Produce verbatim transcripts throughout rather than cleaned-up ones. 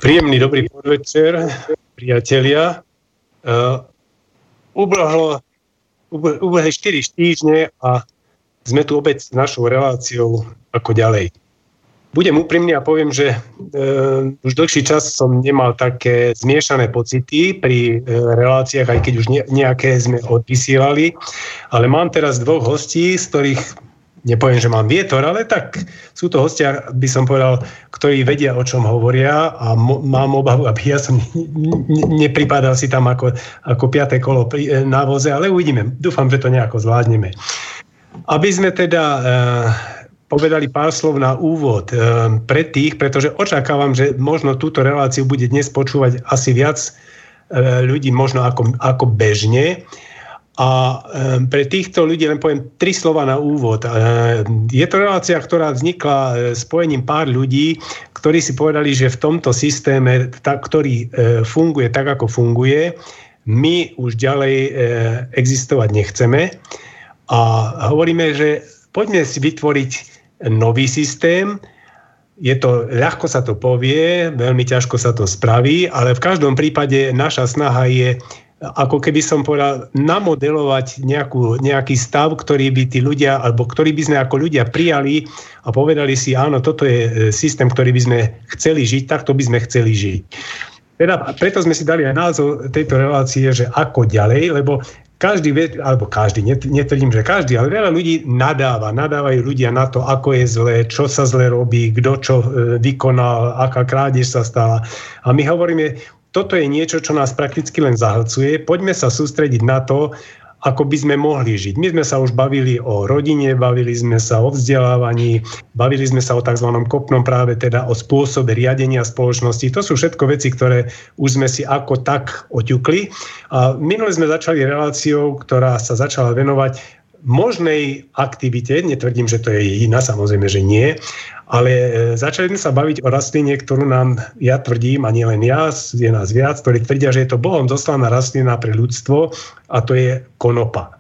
Príjemný dobrý podvečer, priatelia. Uh, ubehlo, ubehli štyri týždne a sme tu opäť s našou reláciou ako ďalej. Budem úprimný a poviem, že uh, už dlhší čas som nemal také zmiešané pocity pri uh, reláciách, aj keď už ne, nejaké sme odvysielali, ale mám teraz dvoch hostí, z ktorých nepoviem, že mám vietor, ale tak sú to hostia, by som povedal, ktorí vedia, o čom hovoria a mo- mám obavu, aby ja som ne- ne- nepripadal si tam ako, ako piaté kolo pri, na voze, ale uvidíme. Dúfam, že to nejako zvládneme. Aby sme teda e, povedali pár slov na úvod e, pre tých, pretože očakávam, že možno túto reláciu bude dnes počúvať asi viac e, ľudí možno ako, ako bežne. A pre týchto ľudí len poviem tri slova na úvod. Je to relácia, ktorá vznikla spojením pár ľudí, ktorí si povedali, že v tomto systéme, ktorý funguje tak, ako funguje, my už ďalej existovať nechceme. A hovoríme, že poďme si vytvoriť nový systém. Je to, ľahko sa to povie, veľmi ťažko sa to spraví, ale v každom prípade naša snaha je, ako keby som povedal, namodelovať nejakú, nejaký stav, ktorý by tí ľudia, alebo ktorý by sme ako ľudia prijali a povedali si, áno, toto je systém, ktorý by sme chceli žiť, takto by sme chceli žiť. Teda, preto sme si dali aj názov tejto relácie, že ako ďalej, lebo každý vie, alebo každý, netvrdím, že každý, ale veľa ľudí nadáva, nadávajú ľudia na to, ako je zlé, čo sa zle robí, kto čo vykonal, aká krádež sa stala. A my hovoríme, toto je niečo, čo nás prakticky len zahlcuje. Poďme sa sústrediť na to, ako by sme mohli žiť. My sme sa už bavili o rodine, bavili sme sa o vzdelávaní, bavili sme sa o tzv. Kopnom práve, teda o spôsobe riadenia spoločnosti. To sú všetko veci, ktoré už sme si ako tak oťukli. A minule sme začali reláciou, ktorá sa začala venovať možnej aktivite, netvrdím, že to je jediná, samozrejme, že nie, ale začali sme sa baviť o rastline, ktorú nám, ja tvrdím, a nie len ja, je nás viac, ktorí tvrdia, že je to Bohom doslaná rastlina pre ľudstvo a to je konopa.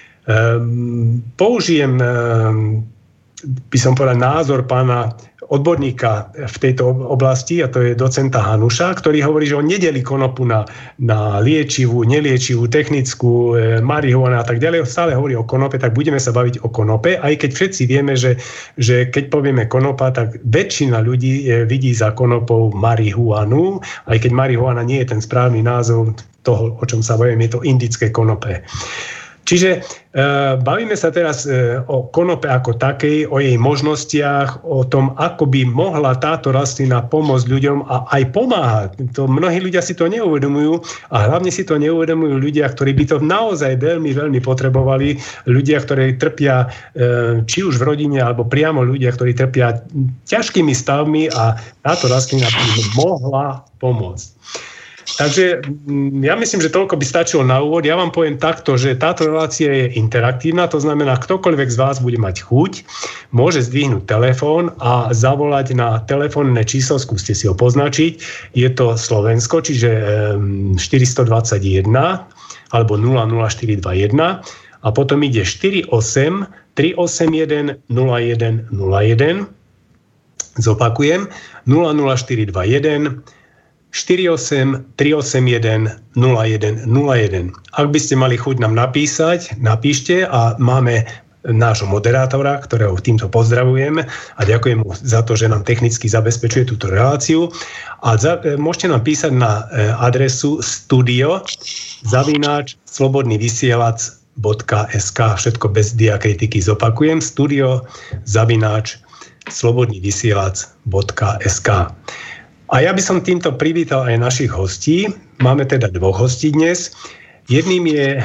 Um, použijem, um, by som povedal, názor pána odborníka v tejto oblasti, a to je docenta Hanuša, ktorý hovorí, že on nedelí konopu na, na liečivú, neliečivú, technickú, e, marihuanu a tak ďalej. Stále hovorí o konope, tak budeme sa baviť o konope, aj keď všetci vieme, že, že keď povieme konopa, tak väčšina ľudí e, vidí za konopou marihuanu, aj keď marihuana nie je ten správny názov toho, o čom sa bavíme, je to indické konope. Čiže e, bavíme sa teraz e, o konope ako takej, o jej možnostiach, o tom, ako by mohla táto rastlina pomôcť ľuďom a aj pomáhať. To, mnohí ľudia si to neuvedomujú a hlavne si to neuvedomujú ľudia, ktorí by to naozaj veľmi, veľmi potrebovali. Ľudia, ktorí trpia e, či už v rodine, alebo priamo ľudia, ktorí trpia ťažkými stavmi a táto rastlina by mohla pomôcť. Takže ja myslím, že toľko by stačilo na úvod. Ja vám poviem takto, že táto relácia je interaktívna, to znamená, ktokoľvek z vás bude mať chuť, môže zdvihnúť telefón a zavolať na telefónne číslo, skúste si ho poznačiť. Je to Slovensko, čiže štyri dva jeden alebo nula nula štyri dva jeden a potom ide štyri osem tri osem jeden nula jeden nula jeden. Zopakujem, nula nula štyri dva jeden štyri osem tri osem jeden nula jeden nula jeden. Ak by ste mali chuť nám napísať, napíšte a máme nášho moderátora, ktorého týmto pozdravujem a ďakujem mu za to, že nám technicky zabezpečuje túto reláciu. A za, môžete nám písať na adresu studio zavináč slobodný vysielač bodka es ká. Všetko bez diakritiky zopakujem. Studio zavináč slobodný vysielač bodka es ká. A ja by som týmto privítal aj našich hostí. Máme teda dvoch hostí dnes. Jedným je,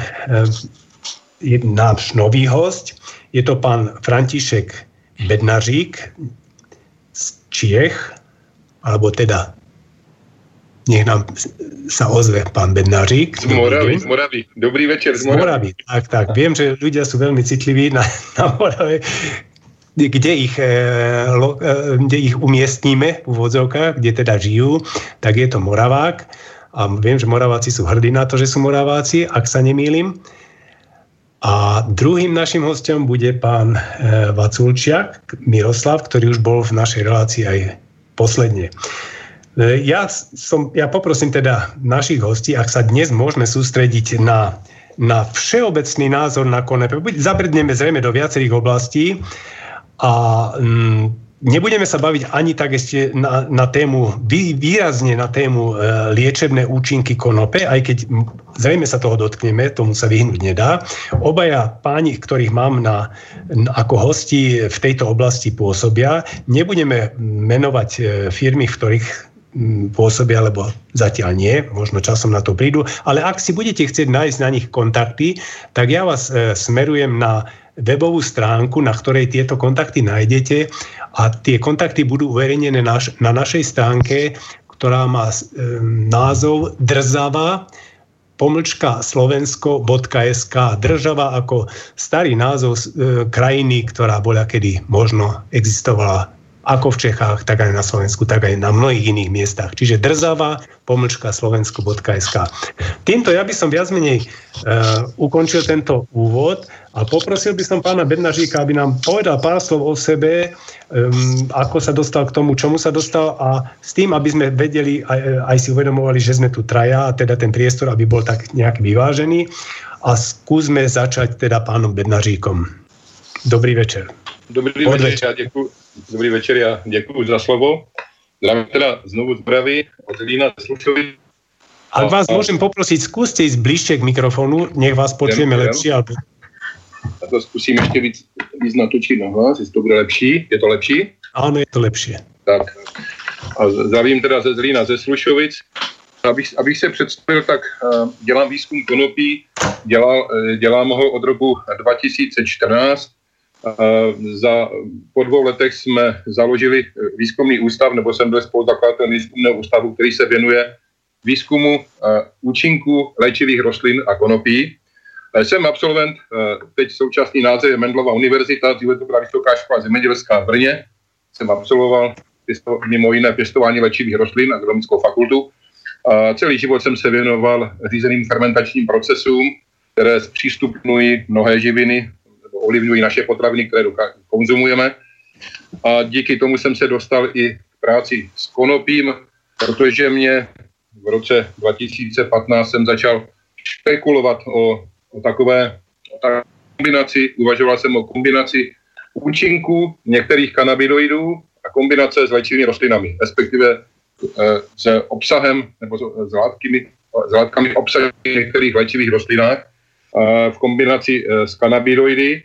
je náš nový host. Je to pán František Bednařík z Čiech, alebo teda nech nám sa ozve pán Bednařík. Z Moravy, z Moravy. Dobrý večer z Moravy. Z Moravy. Tak, tak. Viem, že ľudia sú veľmi citliví na, na Morave. Kde ich, kde ich umiestníme v úvodzovkách, kde teda žijú, tak je to Moravák. A viem, že Moraváci sú hrdí na to, že sú Moraváci, ak sa nemýlim. A druhým našim hostom bude pán Vaculčiak Miroslav, ktorý už bol v našej relácii aj posledne. Ja, som, ja poprosím teda našich hostí, ak sa dnes môžeme sústrediť na, na všeobecný názor na konope. Zabrdneme zrejme do viacerých oblastí a mm, nebudeme sa baviť ani tak ešte na, na tému, vý, výrazne na tému e, liečebné účinky konope, aj keď zrejme sa toho dotkneme, tomu sa vyhnúť nedá. Obaja páni, ktorých mám na, na, ako hosti v tejto oblasti pôsobia, nebudeme menovať e, firmy, v ktorých pôsobia, lebo zatiaľ nie, možno časom na to prídu, ale ak si budete chcieť nájsť na nich kontakty, tak ja vás e, smerujem na webovú stránku, na ktorej tieto kontakty nájdete a tie kontakty budú uverejnené na, na našej stránke, ktorá má e, názov Drzava pomlčka slovensko.sk. Država ako starý názov e, krajiny, ktorá bola kedy možno existovala ako v Čechách, tak aj na Slovensku, tak aj na mnohých iných miestach. Čiže Drzava, pomlčka slovensko.sk. Týmto ja by som viac menej uh, ukončil tento úvod a poprosil by som pána Bednaříka, aby nám povedal pár slov o sebe, um, ako sa dostal k tomu, čomu sa dostal a s tým, aby sme vedeli, aj, aj si uvedomovali, že sme tu traja a teda ten priestor, aby bol tak nejak vyvážený a skúsme začať teda pánom Bednaříkom. Dobrý večer. Dobrý večer, večer. Ja děkuji. Dobrý večer, já děkuji za slovo. Zdravím teda znovu z Moravy, od Zlína, Slušovic. Ak vás a, môžem poprosiť, skúste ísť bližšie k mikrofonu, nech vás počujeme jem, lepšie. Alebo... A to zkusím ještě víc, víc natočit na hlas, jestli to bude lepší. Je to lepší? Áno, je to lepšie. Tak. A zdravím teda ze Zlína, ze Slušovic. Abych, abych se představil, tak uh, dělám výzkum konopí, dělal, dělám ho od roku dva tisíce čtrnáct. Uh, za, po dvou letech jsme založili výzkumný ústav, nebo jsem byl spoluzakladatel výzkumného ústavu, který se věnuje výzkumu uh, účinku léčivých rostlin a konopí. Uh, jsem absolvent, uh, teď současný název je Mendelova univerzita, dříve to byla Vysoká škola zemědělská v Brně. Jsem absolvoval pěsto, mimo jiné pěstování léčivých rostlin a agronomickou fakultu. Uh, celý život jsem se věnoval řízeným fermentačním procesům, které zpřístupňují mnohé živiny, ovlivňují naše potraviny, které konzumujeme. A díky tomu jsem se dostal i k práci s konopím, protože mě v roce dva tisíce patnáct jsem začal spekulovat o, o takové o takové kombinaci, uvažoval jsem o kombinaci účinků některých kanabinoidů a kombinace s léčivými rostlinami, respektive e, s obsahem nebo s látkami, s látkami obsahem některých léčivých rostlinách v kombinaci s kanabinoidy.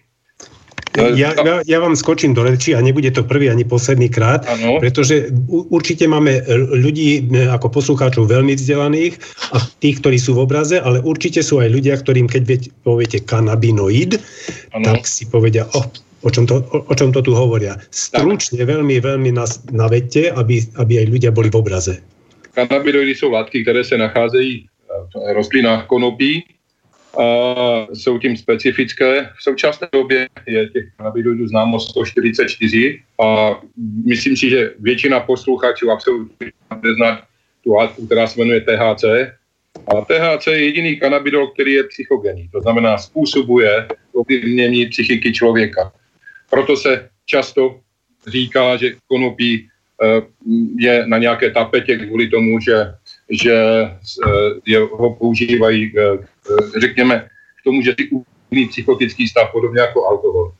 Ja, ja, ja vám skočím do reči a nebude to prvý ani posledný krát, ano. Pretože určite máme ľudí ako poslucháčov veľmi vzdelaných a tých, ktorí sú v obraze, ale určite sú aj ľudia, ktorým keď viete, poviete kanabinoid, ano. Tak si povedia, oh, o čom to, o, o čom to tu hovoria. Stručne, tak. veľmi, veľmi nás navedte, aby, aby aj ľudia boli v obraze. Kanabinoidy sú látky, ktoré sa nacházejí v rostlinách konopí. A jsou tím specifické. V současné době je těch kanabinoidů známo sto čtyřicet čtyři a myslím si, že většina posluchačů absolutně bude znát tu látku, která se jmenuje T H C. A T H C je jediný kanabidol, který je psychogenní. To znamená, způsobuje ovlivnění psychiky člověka. Proto se často říká, že konopí je na nějaké tapetě kvůli tomu, že, že je, ho používají řekněme, k tomu, že si umějí psychotický stav, podobně jako alkohol.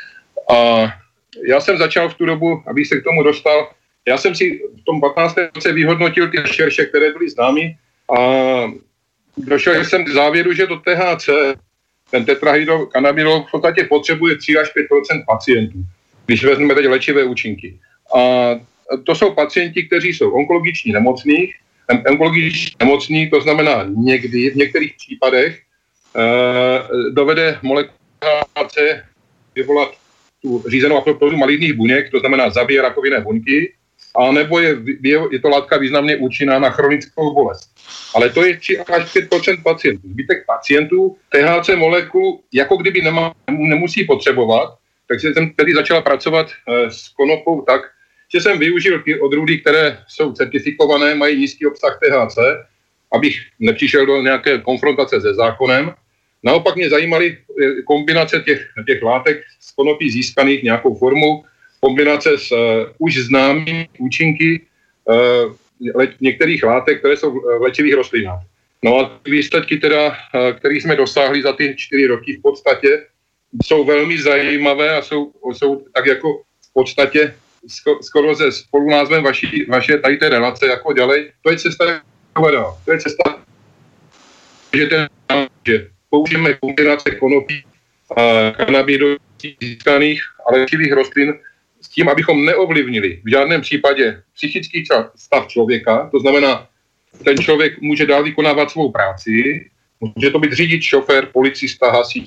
A já jsem začal v tu dobu, abych se k tomu dostal, já jsem si v tom patnáctém roce vyhodnotil ty šerše, které byly známy a došel jsem k závěru, že do T H C, ten tetrahydrokanabinol v podstatě potřebuje tři až pět procent pacientů, když vezmeme teď léčivé účinky. A to jsou pacienti, kteří jsou onkologicky nemocní, onkologicky nemocný, to znamená někdy, v některých případech, eh, dovede molekula H C vyvolat tu řízenou apoptózu maligních buněk, to znamená zabije rakovinné buňky, a nebo je, je, je to látka významně účinná na chronickou bolest. Ale to je tři až pět procent pacientů. Zbytek pacientů T H C molekulu jako kdyby nemá, nemusí potřebovat, takže jsem tedy začal pracovat eh, s konopou tak, že jsem využil ty odrůdy, které jsou certifikované, mají nízký obsah T H C, abych nepřišel do nějaké konfrontace se zákonem. Naopak mě zajímaly kombinace těch, těch látek z konopí získaných nějakou formou, kombinace s uh, už známými účinky uh, le, některých látek, které jsou v léčivých rostlinách. No a výsledky teda, které jsme dosáhli za ty čtyři roky v podstatě, jsou velmi zajímavé a jsou, jsou tak jako v podstatě skoro se spolunázvem vaší, vaše tady té relace jako dělej. To je cesta, to je cesta, že, ten, že použijeme kombinace konopí a kanabidů získaných a léčivých rostlin s tím, abychom neovlivnili v žádném případě psychický stav člověka, to znamená, ten člověk může dál vykonávat svou práci, může to být řidič, šofér, policista, hasič.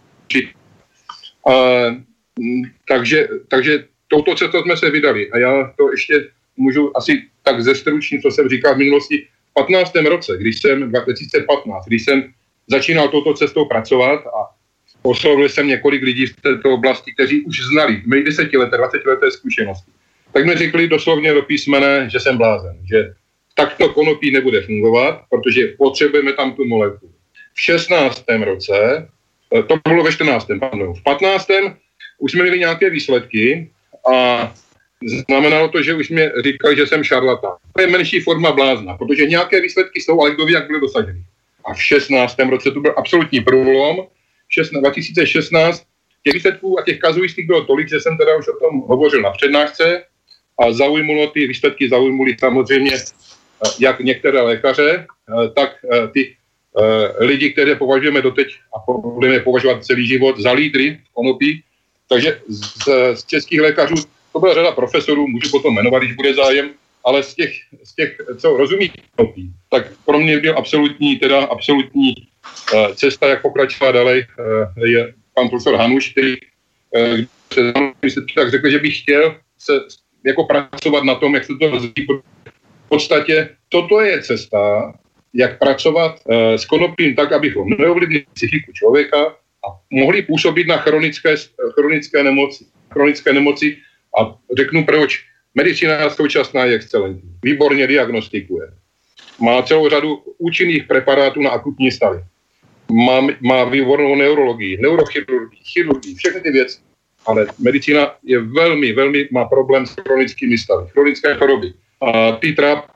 Takže, takže touto cestou jsme se vydali. A já to ještě můžu asi tak zestručnit, co jsem říkal v minulosti. V patnáctém roce, když jsem, dva tisíce patnáct, když jsem začínal touto cestou pracovat a oslovil jsem několik lidí v této oblasti, kteří už znali, měli desetileté, dvacetileté zkušenosti, tak mi řekli doslovně do písmene, že jsem blázen, že takto konopí nebude fungovat, protože potřebujeme tam tu molekulu. V šestnáctém roce, to bylo ve čtrnáctém pardon, v patnáctém už jsme měli nějaké výsledky a znamenalo to, že už mě říkali, že jsem šarlatán. To je menší forma blázna, protože nějaké výsledky jsou, ale kdo ví, jak byly dosaženy. A v šestnáctém roce to byl absolutní průlom. dva tisíce šestnáct těch výsledků a těch kazuistik bylo tolik, že jsem teda už o tom hovořil na přednášce a zaujmulo ty výsledky, zaujmuly samozřejmě jak některé lékaře, tak ty lidi, které považujeme doteď a budeme považovat celý život za lídry konopí. Takže z, z českých lékařů to byla řada profesorů, můžu potom jmenovat, když bude zájem, ale z těch, z těch co rozumí konopí, tak pro mě byl absolutní, teda absolutní uh, cesta, jak pokračovat dále, uh, je pan profesor Hanuš, který uh, se tak řekl, že bych chtěl se jako pracovat na tom, jak se to rozvíjí. V podstatě toto je cesta, jak pracovat uh, s konopím tak, abychom neovlivnili psychiku člověka a mohli působit na chronické, chronické nemoci. Chronické nemoci a řeknu proč. Medicína současná je excelentní. Výborně diagnostikuje. Má celou řadu účinných preparátů na akutní stavy. Má, má výbornou neurologii, neurochirurgii, chirurgii, všechny ty věci. Ale medicína je velmi, velmi, má problém s chronickými stavy, chronické choroby. A ty trápí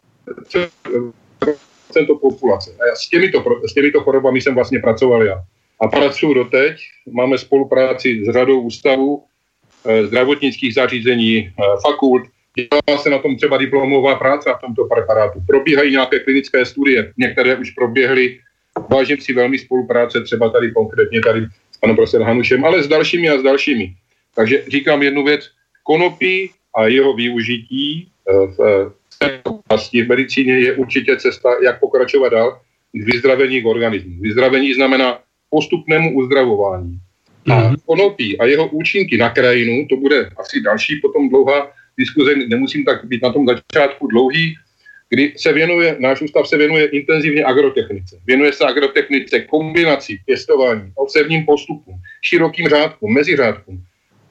tento populace. A já s těmito, s těmito chorobami jsem vlastně pracoval já. A pracuji doteď. Máme spolupráci s řadou ústavů, zdravotnických zařízení, fakult. Dělá se na tom třeba diplomová práce na tomto preparátu. Probíhají nějaké klinické studie, některé už proběhly. Vážím si velmi spolupráce, třeba tady konkrétně tady s panem profesorem Hanušem, ale s dalšími a s dalšími. Takže říkám jednu věc, konopí a jeho využití v oblasti v medicíně je určitě cesta, jak pokračovat dál k vyzdravení v organismu. Vyzdravení znamená postupnému uzdravování. A konopí a jeho účinky na krajinu, to bude asi další potom dlouhá diskuze, nemusím tak být na tom začátku dlouhý, kdy se věnuje, náš ústav se věnuje intenzivně agrotechnice. Věnuje se agrotechnice kombinací, pěstování, osevním postupům, širokým řádkům, meziřádkům.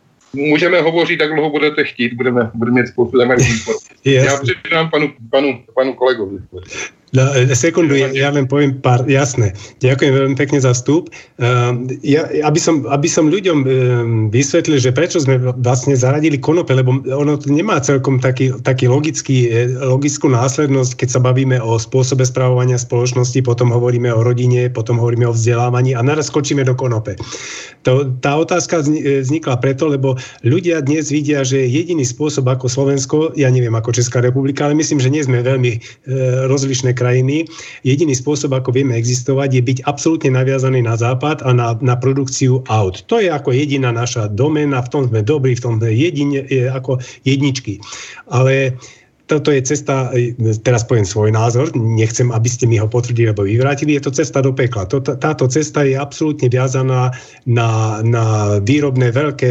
Můžeme hovořit, jak dlouho budete chtít, budeme, budeme mít spoustu zajímavých informací. Já předám panu, panu, panu kolegovi. No, sekundu, ja, ja len poviem pár, jasné. Ďakujem veľmi pekne za vstup. Uh, ja, aby, som, aby som ľuďom um, vysvetlil, že prečo sme vlastne zaradili konope, lebo ono nemá celkom taký, taký logický, logickú následnosť, keď sa bavíme o spôsobe správovania spoločnosti, potom hovoríme o rodine, potom hovoríme o vzdelávaní a naraz skočíme do konope. To, tá otázka vznikla preto, lebo ľudia dnes vidia, že jediný spôsob ako Slovensko, ja neviem ako Česká republika, ale myslím, že nie sme veľmi uh, rozlišné krajiny. Jediný spôsob, ako vieme existovať, je byť absolútne naviazaný na západ a na, na produkciu aut. To je ako jediná naša doména, v tom sme dobrí, v tom sme jedine, ako jedničky. Ale toto je cesta, teraz poviem svoj názor, nechcem, aby ste mi ho potvrdili alebo vyvrátili, je to cesta do pekla. Táto cesta je absolútne viazaná na, na výrobné veľké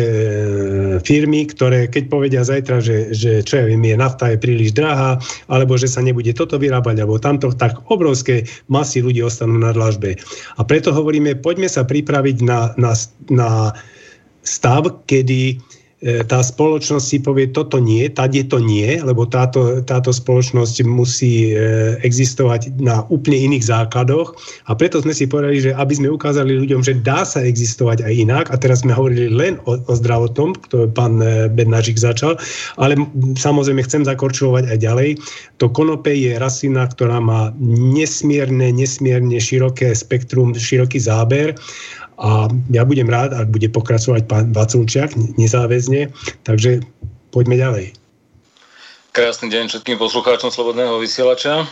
firmy, ktoré keď povedia zajtra, že, že čo ja viem, je nafta je príliš drahá, alebo že sa nebude toto vyrábať, alebo tamto, tak obrovské masy ľudí ostanú na dlažbe. A preto hovoríme, poďme sa pripraviť na, na, na stav, kedy tá spoločnosť si povie, toto nie, tady to nie, lebo táto, táto spoločnosť musí existovať na úplne iných základoch a preto sme si povedali, že aby sme ukázali ľuďom, že dá sa existovať aj inak a teraz sme hovorili len o, o zdravotnom, to pán Bednářik začal, ale samozrejme chcem zakorčovať aj ďalej. To konope je rastlina, ktorá má nesmierne, nesmierne široké spektrum, široký záber. A ja budem rád, ak bude pokračovať pán Vaculčiak nezáväzne, takže poďme ďalej. Krásny deň všetkým poslucháčom Slobodného vysielača.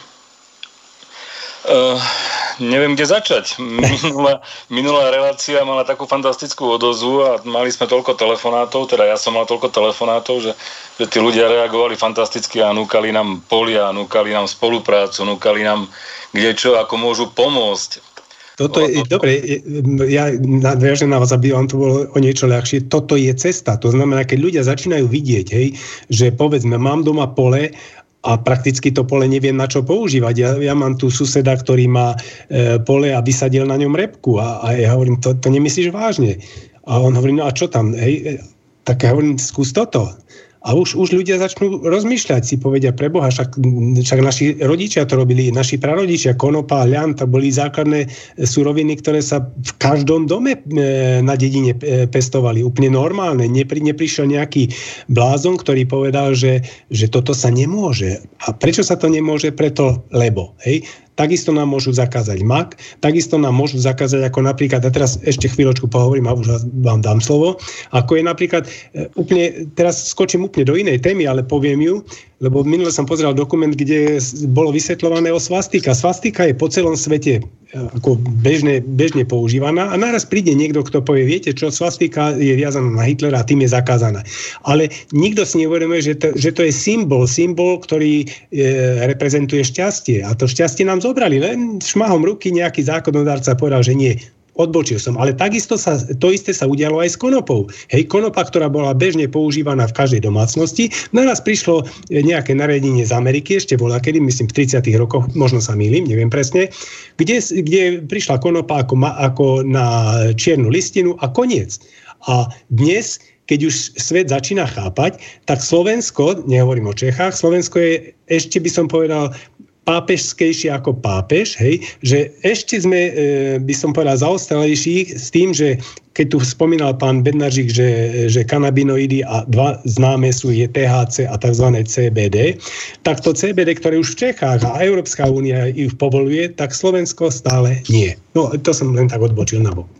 Uh, neviem, kde začať. Minulá, minulá relácia mala takú fantastickú odozvu a mali sme toľko telefonátov, teda ja som mal toľko telefonátov, že, že tí ľudia reagovali fantasticky a núkali nám polia, núkali nám spoluprácu, núkali nám kde čo, ako môžu pomôcť. Toto je, dobre, ja nadviažem na vás, aby vám to bolo o niečo ľahšie. Toto je cesta. To znamená, keď ľudia začínajú vidieť, hej, že povedzme, mám doma pole a prakticky to pole neviem na čo používať. Ja, ja mám tu suseda, ktorý má e, pole a vysadil na ňom repku a, a ja hovorím, to, to nemyslíš vážne. A on hovorí, no a čo tam? Hej, tak ja hovorím, skús toto. A už, už ľudia začnú rozmýšľať, si povedia, preboha, však, však naši rodičia to robili, naši prarodičia, konopa, ľan, to boli základné suroviny, ktoré sa v každom dome na dedine pestovali. Úplne normálne. Nepri, neprišiel nejaký blázon, ktorý povedal, že, že toto sa nemôže. A prečo sa to nemôže? Preto, lebo. Hej? Takisto nám môžu zakázať mak, takisto nám môžu zakázať ako napríklad, a teraz ešte chvíľočku pohovorím a už vám dám slovo, ako je napríklad, úplne, teraz skočím úplne do inej témy, ale poviem ju, lebo minule som pozeral dokument, kde bolo vysvetľované o svastika. Svastika je po celom svete ako bežne, bežne používaná a naraz príde niekto, kto povie, viete čo, svastika je viazaná na Hitlera a tým je zakázaná. Ale nikto si neuvedomuje, že to, že to je symbol, symbol, ktorý e, reprezentuje šťastie. A to šťastie nám zobrali, len šmahom ruky nejaký zákonodárca povedal, že nie. Odbočil som, ale takisto sa, to isté sa udialo aj s konopou. Hej, konopa, ktorá bola bežne používaná v každej domácnosti, naraz prišlo nejaké nariadenie z Ameriky, ešte bola kedy, myslím v tridsiatych rokoch, možno sa mýlim, neviem presne, kde, kde prišla konopa ako, ako na čiernu listinu a koniec. A dnes, keď už svet začína chápať, tak Slovensko, nehovorím o Čechách, Slovensko je, ešte by som povedal, pápežskejšie ako pápež, hej, že ešte sme, e, by som povedal, zaostalejší s tým, že keď tu spomínal pán Bednářik, že, že kanabinoidy a dva známe sú je té há cé a tzv. cé bé dé, tak to cé bé dé, ktoré už v Čechách a Európska únia ich povoluje, tak Slovensko stále nie. No, to som len tak odbočil na bok.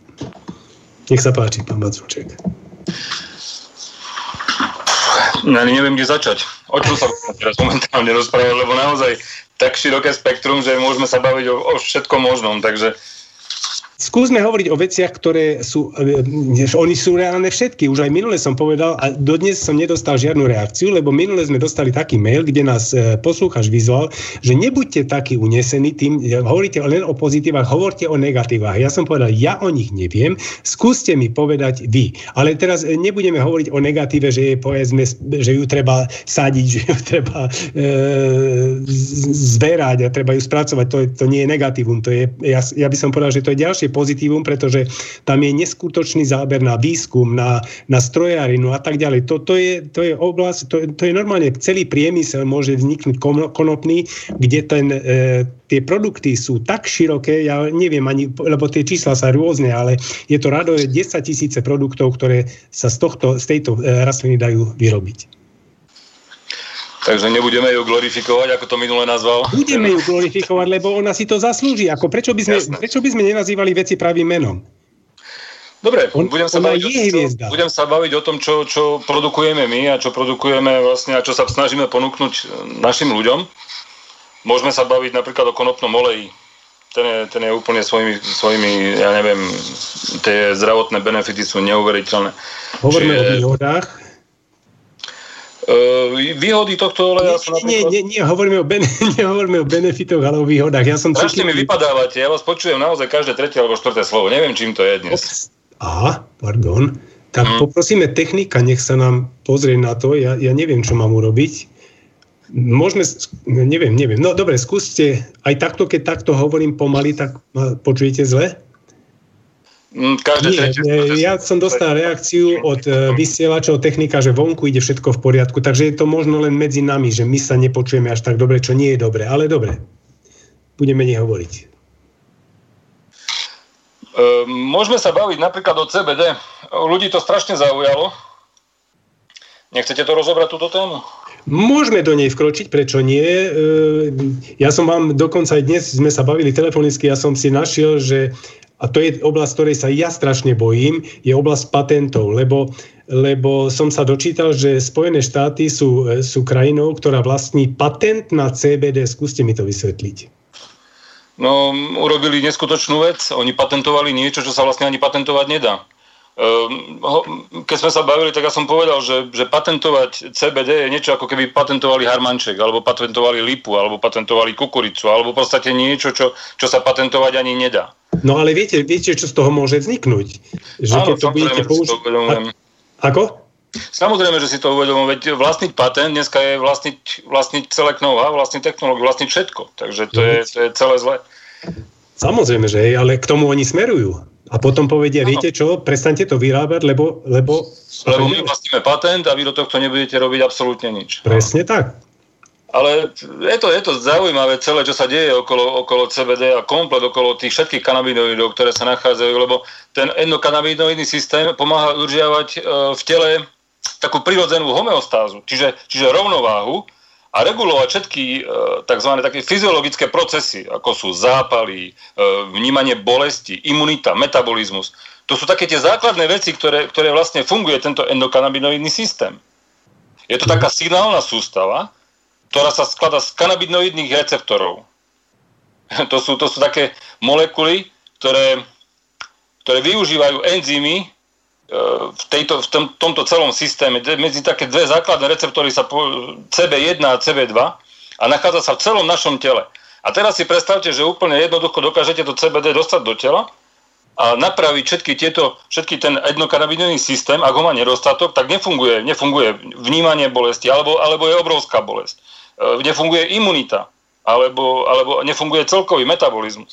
Nech sa páči, pán Vaculček. No, neviem, kde začať. O čom sa teraz momentálne rozprávať, lebo naozaj tak široké spektrum, že môžeme sa baviť o, o všetkom možnom, takže... Skúsme hovoriť o veciach, ktoré sú, oni sú reálne všetky. Už aj minule som povedal, a dodnes som nedostal žiadnu reakciu, lebo minule sme dostali taký mail, kde nás poslúchač vyzval, že nebuďte takí unesení tým, hovoríte len o pozitívach, hovorte o negatívach. Ja som povedal, ja o nich neviem, skúste mi povedať vy. Ale teraz nebudeme hovoriť o negatíve, že je, povedzme, že ju treba sádiť, že ju treba e, zberať a treba ju spracovať. To, to nie je negatívum. To je, ja, ja by som povedal, že to je ďalšie pozitívum, pretože tam je neskutočný záber na výskum, na, na strojárinu a tak ďalej. To, to, je, to je oblasť, to, to je normálne celý priemysel môže vzniknúť konopný, kde ten, e, tie produkty sú tak široké, ja neviem ani, lebo tie čísla sa rôzne, ale je to rado desaťtisíce produktov, ktoré sa z, tohto, z tejto e, rastliny dajú vyrobiť. Takže nebudeme ju glorifikovať, ako to minule nazval? Budeme ju glorifikovať, lebo ona si to zaslúži. Ako prečo, by sme, prečo by sme nenazývali veci pravým menom? Dobre, On, budem, sa baviť o, čo, budem sa baviť o tom, čo, čo produkujeme my a čo produkujeme vlastne a čo sa snažíme ponúknuť našim ľuďom. Môžeme sa baviť napríklad o konopnom oleji. Ten je, ten je úplne svojimi, svojimi, ja neviem, tie zdravotné benefity sú neuveriteľné. Hovoríme Čiže, o výhodách. Uh, výhody tohto oleja sú napríklad... Nie, nie, nie, hovoríme o, bene, nehovoríme o benefitoch, ale o výhodách. Ja som Strašne mi vypadávate, ja vás počujem naozaj každé tretie alebo štvrté slovo. Neviem, čím to je dnes. Aha, pardon. Tak hmm. poprosíme technika, nech sa nám pozrie na to. Ja, ja neviem, čo mám urobiť. Môžeme, neviem, neviem. No dobre, skúste. Aj takto, keď takto hovorím pomaly, tak ma počujete zle? Každé Nie, nie, ja som dostal reakciu od vysielačov technika, že vonku ide všetko v poriadku, takže je to možno len medzi nami, že my sa nepočujeme až tak dobre, čo nie je dobre, ale dobre. Budeme nehovoriť. E, môžeme sa baviť napríklad o cé bé dé. Ľudí to strašne zaujalo. Nechcete to rozobrať, túto tému? Môžeme do nej vkročiť, prečo nie. Ja som vám dokonca aj dnes, sme sa bavili telefonicky, ja som si našiel, že a to je oblasť, ktorej sa ja strašne bojím, je oblasť patentov, lebo, lebo som sa dočítal, že Spojené štáty sú, sú krajinou, ktorá vlastní patent na cé bé dé. Skúste mi to vysvetliť. No, urobili neskutočnú vec. Oni patentovali niečo, čo sa vlastne ani patentovať nedá. Keď sme sa bavili, tak ja som povedal, že, že patentovať cé bé dé je niečo, ako keby patentovali harmanček, alebo patentovali lipu, alebo patentovali kukuricu, alebo v podstate niečo, čo, čo sa patentovať ani nedá. No ale viete, viete, čo z toho môže vzniknúť? Že áno, keď to budete použi- A- Ako? Samozrejme, že si to uvedomujem, veď vlastniť patent dneska je vlastniť, vlastniť celé know-how, vlastniť technológiu, vlastniť všetko. Takže to je, to je celé zle. Samozrejme, že je, ale k tomu oni smerujú. A potom povedia, ano. Viete čo, prestaňte to vyrábať, lebo... Lebo, lebo my vlastníme patent a vy do tohto nebudete robiť absolútne nič. Presne tak. Ale je to, je to zaujímavé celé, čo sa deje okolo, okolo cé bé dé a komplet okolo tých všetkých kanabinoidov, ktoré sa nachádzajú, lebo ten endokannabinoidný systém pomáha udržiavať e, v tele takú prirodzenú homeostázu, čiže, čiže rovnováhu a regulovať všetky e, tzv. Také fyziologické procesy, ako sú zápaly, e, vnímanie bolesti, imunita, metabolizmus. To sú také tie základné veci, ktoré, ktoré vlastne funguje tento endokannabinoidný systém. Je to taká signálna sústava, ktorá sa skladá z kanabinoidných receptorov. To sú, to sú také molekuly, ktoré, ktoré využívajú enzymy e, v, tejto, v tom, tomto celom systéme. Medzi také dve základné receptory sa po, cé bé jeden a cé bé dva a nachádza sa v celom našom tele. A teraz si predstavte, že úplne jednoducho dokážete to cé bé dé dostať do tela a napraviť všetky tieto, všetky ten endokannabinoidný systém, ak ho má nedostatok, tak nefunguje, nefunguje vnímanie bolesti, alebo, alebo je obrovská bolesť. Nefunguje imunita, alebo, alebo nefunguje celkový metabolizmus.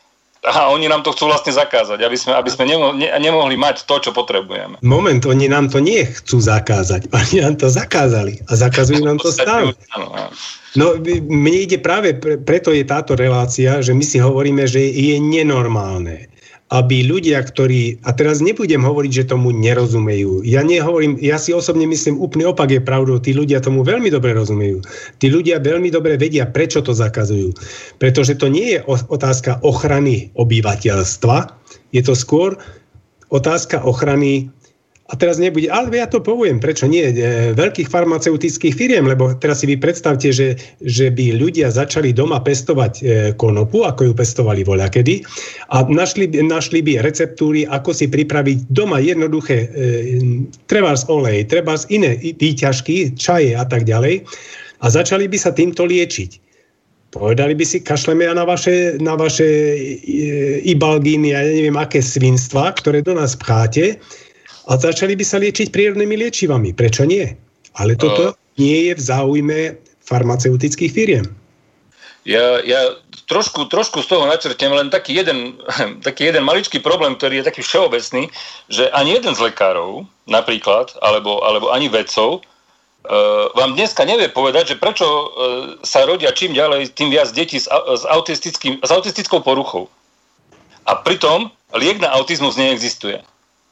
A oni nám to chcú vlastne zakázať, aby sme, aby sme nemohli, ne, nemohli mať to, čo potrebujeme. Moment, oni nám to nie chcú zakázať, oni nám to zakázali a zakazujú nám to stále. No, mne ide práve, preto je táto relácia, že my si hovoríme, že je nenormálne, aby ľudia, ktorí, a teraz nebudem hovoriť, že tomu nerozumejú. Ja nehovorím, ja si osobne myslím, úplný opak je pravdou, tí ľudia tomu veľmi dobre rozumejú. Tí ľudia veľmi dobre vedia, prečo to zakazujú. Pretože to nie je otázka ochrany obyvateľstva, je to skôr otázka ochrany, a teraz nebude, ale ja to poviem, prečo nie, e, veľkých farmaceutických firiem, lebo teraz si vy predstavte, že, že by ľudia začali doma pestovať e, konopu, ako ju pestovali voľakedy, a našli, našli by receptúry, ako si pripraviť doma jednoduché, e, trebárs olej, trebárs iné výťažky, čaje a tak ďalej, a začali by sa týmto liečiť. Povedali by si, kašleme na vaše, na vaše e, ibalgíny a ja neviem, aké svinstvá, ktoré do nás pcháte, a začali by sa liečiť prírodnými liečivami. Prečo nie? Ale toto uh, nie je v záujme farmaceutických firiem. Ja, ja trošku, trošku z toho načrtiem len taký jeden, taký jeden maličký problém, ktorý je taký všeobecný, že ani jeden z lekárov, napríklad, alebo, alebo ani vedcov, uh, vám dneska nevie povedať, že prečo uh, sa rodia čím ďalej, tým viac detí s, s, autistickým, s autistickou poruchou. A pritom liek na autizmus neexistuje.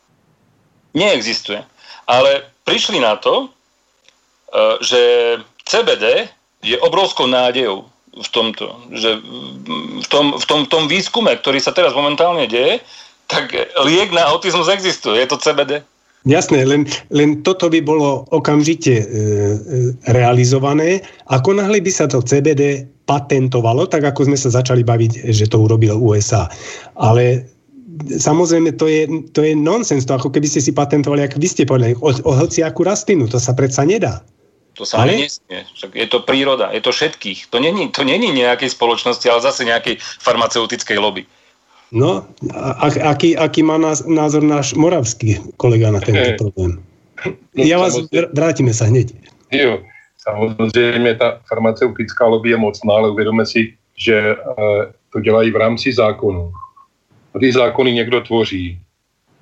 Neexistuje. Ale prišli na to, že cé bé dé je obrovskou nádejou v tomto. Že v tom, v tom, v tom výskume, ktorý sa teraz momentálne deje, tak liek na autizmus existuje. Je to cé bé dé. Jasné, len, len toto by bolo okamžite e, realizované. Ako náhle by sa to cé bé dé patentovalo, tak ako sme sa začali baviť, že to urobil ú es á. Ale samozrejme, to je, to je nonsens, to ako keby ste si patentovali, ako vy ste povedali, o, o hociakú rastlinu, to sa predsa nedá. To sa ale nesmie, je to príroda, je to všetkých. To není, to není nejakej spoločnosti, ale zase nejakej farmaceutickej lobby. No, a, aký, aký má názor náš moravský kolega na tento problém? No, ja vás, vrátime sa hneď. Jo, samozřejmě ta farmaceutická lobby je mocná, ale uvědomme si, že e, to dělají v rámci zákonu. A ty zákony někdo tvoří.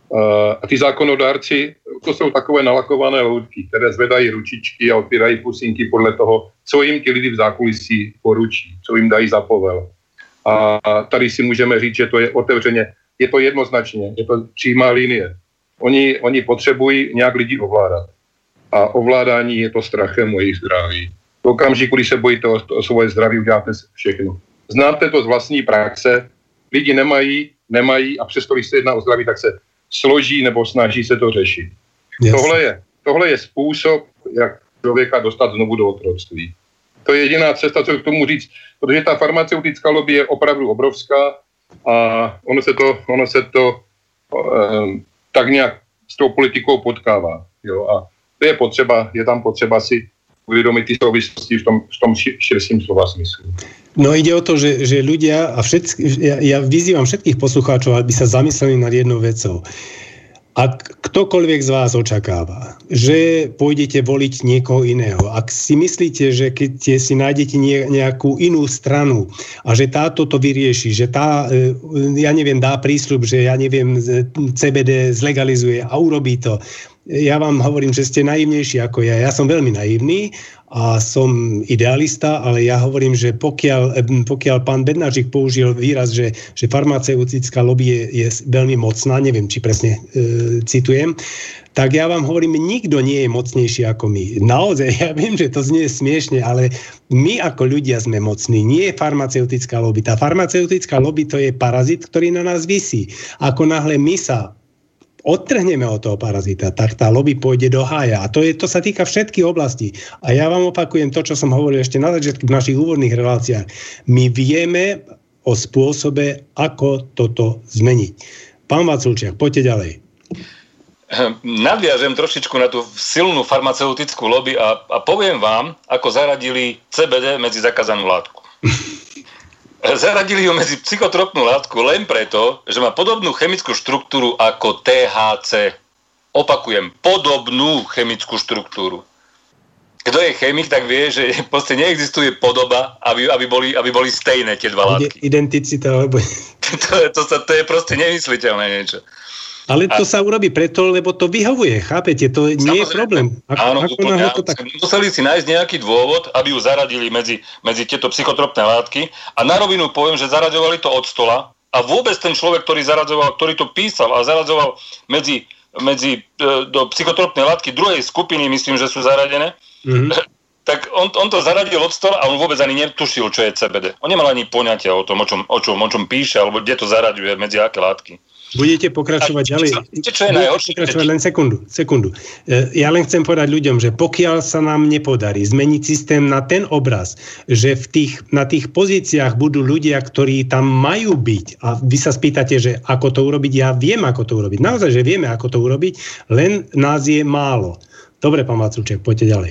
A tí zákonodárci, to jsou takové nalakované loutky, které zvedají ručičky a otvírají pusinky podle toho, co jim ti lidi v zákulisí poručí, co jim dají za povel. A tady si můžeme říct, že to je otevřeně, je to jednoznačně, je to přímá linie. Oni, oni potřebují nějak lidi ovládat. A ovládání je to strachem o jejich zdraví. V okamžiku, když se bojíte o, o svoje zdraví, uděláte všechno. Znáte to z vlastní praxe, lidi nemají, nemají a přesto, když se jedná o zdraví, tak se složí nebo snaží se to řešit. Yes. Tohle je, tohle je způsob, jak člověka dostat znovu do otroctví. To je jediná cesta, co k tomu říct, protože ta farmaceutická lobby je opravdu obrovská a ono se to, ono se to um, tak nějak s tou politikou potkává. Jo? A to je potřeba, je tam potřeba si uvědomit ty souvislosti v tom, v tom širším slova smyslu. No ide o to, že, že ľudia, a všetky, ja, ja vyzývam všetkých poslucháčov, aby sa zamysleli nad jednou vecou. Ak ktokoľvek z vás očakáva, že pôjdete voliť niekoho iného, ak si myslíte, že keď si nájdete nejakú inú stranu a že táto to vyrieši, že tá, ja neviem, dá prísľub, že ja neviem, cé bé dé zlegalizuje a urobí to, ja vám hovorím, že ste naivnejší ako ja. Ja som veľmi naivný a som idealista, ale ja hovorím, že pokiaľ, pokiaľ pán Bednáčik použil výraz, že, že farmaceutická lobby je, je veľmi mocná, neviem, či presne e, citujem, tak ja vám hovorím, nikto nie je mocnejší ako my. Naozaj, ja viem, že to znie smiešne, ale my ako ľudia sme mocní, nie je farmaceutická lobby. Tá farmaceutická lobby to je parazit, ktorý na nás visí. Ako náhle my sa odtrhneme od toho parazita, tak tá lobby pôjde do hája. A to, je, to sa týka všetkých oblastí. A ja vám opakujem to, čo som hovoril ešte na začiatku v našich úvodných reláciách. My vieme o spôsobe, ako toto zmeniť. Pán Vaculčiak, poďte ďalej. Nadviažem trošičku na tú silnú farmaceutickú lobby a, a poviem vám, ako zaradili cé bé dé medzi zakázanú látku. Zaradili ho medzi psychotropnú látku len preto, že má podobnú chemickú štruktúru ako té há cé. Opakujem, podobnú chemickú štruktúru. Kto je chemik, tak vie, že proste neexistuje podoba, aby, aby, boli, aby boli stejné tie dva látky. Identicita, alebo... to, to, to, to je proste nemysliteľné niečo. Ale to a... sa urobí preto, lebo to vyhovuje, chápete? To nie je problém. Ako, áno, ako úplne, to tak... museli si nájsť nejaký dôvod, aby ju zaradili medzi, medzi tieto psychotropné látky a na rovinu poviem, že zaraďovali to od stola a vôbec ten človek, ktorý zaradzoval, ktorý to písal a zaradzoval medzi, medzi do psychotropnej látky druhej skupiny, myslím, že sú zaradené, mm-hmm. tak on, on to zaradil od stola a on vôbec ani netušil, čo je cé bé dé. On nemal ani poňatia o tom, o čom, o čom, o čom píše, alebo kde to zaraďuje, medzi aké látky. Budete pokračovať a, ďalej. Čo, čo je najhoršie? Pokračovať len sekundu, sekundu. Ja len chcem povedať ľuďom, že pokiaľ sa nám nepodarí zmeniť systém na ten obraz, že v tých, na tých pozíciách budú ľudia, ktorí tam majú byť a vy sa spýtate, že ako to urobiť, ja viem, ako to urobiť. Naozaj, že vieme, ako to urobiť, len nás je málo. Dobre, pán Vaculčiak, poďte ďalej.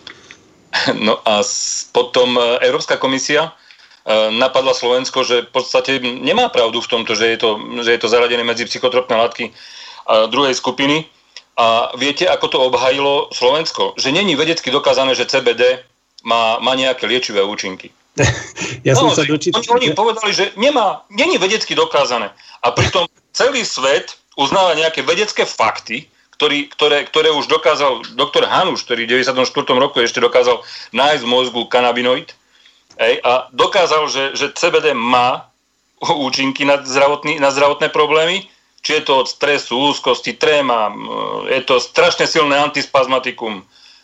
No a potom Európska komisia napadla Slovensko, že v podstate nemá pravdu v tomto, že je to, že je to zaradené medzi psychotropné látky druhej skupiny. A viete, ako to obhajilo Slovensko? Že není vedecky dokázané, že cé bé dé má, má nejaké liečivé účinky. Ja som no, sa dočítal. Oni, oni povedali, že nemá, není vedecky dokázané. A pritom celý svet uznáva nejaké vedecké fakty, ktorý, ktoré, ktoré už dokázal doktor Hanuš, ktorý v deväťdesiatom štvrtom roku ešte dokázal nájsť v mozgu kanabinoid. Ej, a dokázal, že, že cé bé dé má účinky na, zdravotný, na zdravotné problémy, či je to od stresu, úzkosti, tréma, je to strašne silné antispazmatikum, um,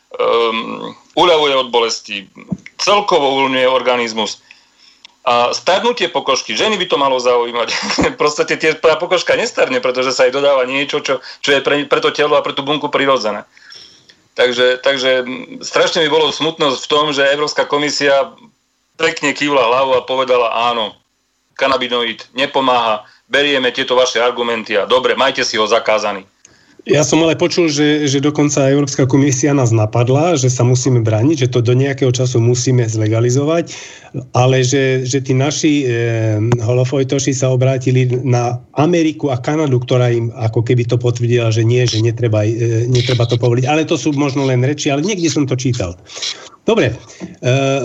uľavuje od bolesti, celkovo uvoľňuje organizmus. A starnutie pokožky, ženy by to malo zaujímať. Proste tie tá pokožka nestarne, pretože sa jej dodáva niečo, čo, čo je pre, pre to telo a pre tú bunku prirodzené. Takže, takže strašne mi bolo smutnosť v tom, že Európska komisia pekne kývla hlavu a povedala áno, kanabinoid nepomáha, berieme tieto vaše argumenty a dobre, majte si ho zakázaný. Ja som ale počul, že, že dokonca Európska komisia nás napadla, že sa musíme brániť, že to do nejakého času musíme zlegalizovať, ale že, že tí naši e, holofojtoši sa obrátili na Ameriku a Kanadu, ktorá im ako keby to potvrdila, že nie, že netreba, e, netreba to povoliť. Ale to sú možno len reči, ale niekde som to čítal. Dobre, e,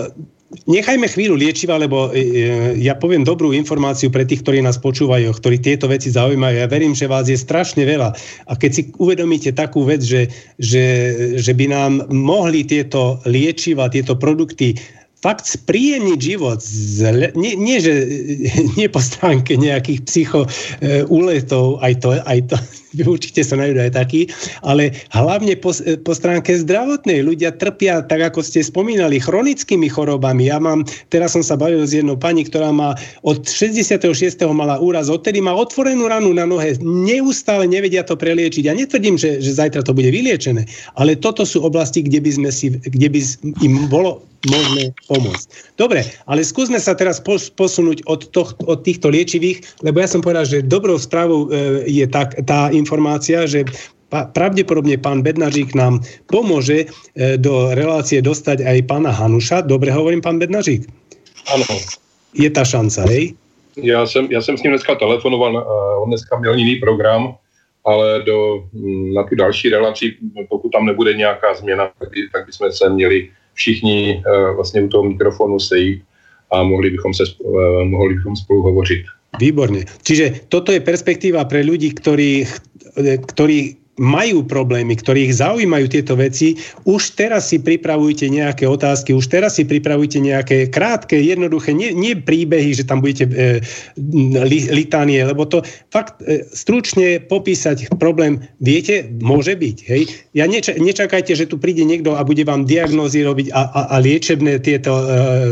nechajme chvíľu liečiva, lebo ja poviem dobrú informáciu pre tých, ktorí nás počúvajú, ktorí tieto veci zaujímajú. Ja verím, že vás je strašne veľa. A keď si uvedomíte takú vec, že, že, že by nám mohli tieto liečiva, tieto produkty fakt spríjemniť život, zle, nie, nie, že, nie po stránke nejakých psychoúletov, aj to, aj to určite sa nájdú aj takí, ale hlavne po, po stránke zdravotnej. Ľudia trpia, tak ako ste spomínali, chronickými chorobami. Ja mám, teraz som sa bavil s jednou pani, ktorá má od šesťdesiateho šiesteho mala úraz, odtedy má otvorenú ranu na nohe, neustále nevedia to preliečiť. Ja netvrdím, že, že zajtra to bude vyliečené, ale toto sú oblasti, kde by, sme si, kde by im bolo možné pomôcť. Dobre, ale skúsme sa teraz posunúť od, toh, od týchto liečivých, lebo ja som povedal, že dobrou správou je tá, tá informácia, že pravdepodobne pán Bednařík nám pomôže do relácie dostať aj pána Hanuša. Dobre hovorím, pán Bednařík? Áno. Je tá šanca, hej? Já jsem, já jsem s ním dneska telefonoval, on dneska měl jiný program, ale do, na tu další relaci, pokud tam nebude nějaká změna, tak, by, tak bychom se měli všichni uh, vlastně u toho mikrofonu sejít a mohli bychom, se, uh, mohli bychom spolu hovořit. Výborne. Čiže toto je perspektíva pre ľudí, ktorí, ktorí majú problémy, ktorých zaujímajú tieto veci. Už teraz si pripravujte nejaké otázky, už teraz si pripravujte nejaké krátke, jednoduché, nie, nie príbehy, že tam budete e, li, litánie, lebo to fakt e, stručne popísať problém, viete, môže byť. Hej? Ja neča, nečakajte, že tu príde niekto a bude vám diagnózy robiť a, a, a liečebné tieto e,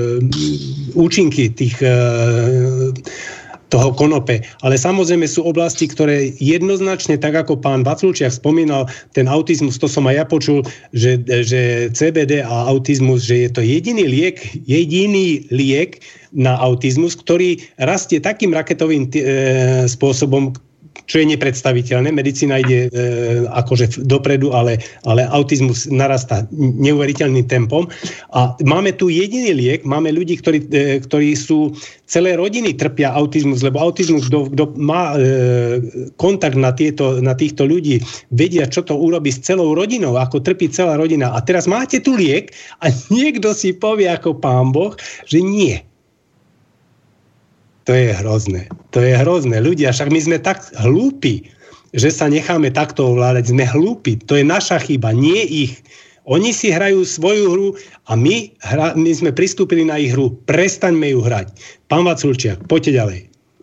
účinky tých e, toho konope. Ale samozrejme sú oblasti, ktoré jednoznačne, tak ako pán Vaculčiak spomínal, ten autizmus, to som aj ja počul, že, že cé bé dé a autizmus, že je to jediný liek, jediný liek na autizmus, ktorý rastie takým raketovým t- e, spôsobom, čo je nepredstaviteľné. Medicína ide e, akože dopredu, ale, ale autizmus narastá neuveriteľným tempom. A máme tu jediný liek, máme ľudí, ktorí, e, ktorí sú, celé rodiny trpia autizmus, lebo autizmus, kto, kto má e, kontakt na, tieto, na týchto ľudí, vedia, čo to urobí s celou rodinou, ako trpí celá rodina. A teraz máte tu liek a niekto si povie ako pán Boh, že nie. To je hrozné. To je hrozné. Ľudia, však my sme tak hlúpi, že sa necháme takto ovládať. Sme hlúpi. To je naša chyba, nie ich. Oni si hrajú svoju hru a my, hra, my sme pristúpili na ich hru. Prestaňme ju hrať. Pán Vaculčiak, poďte ďalej.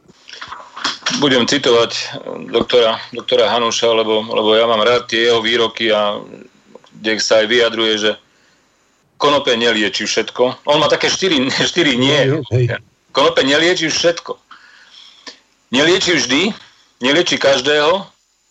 Budem citovať doktora, doktora Hanuša, lebo, lebo ja mám rád tie jeho výroky a kde sa aj vyjadruje, že konope nelieči všetko. On má také štyri, štyri nie. Hej. Konope nelieči všetko. Nelieči vždy, nelieči každého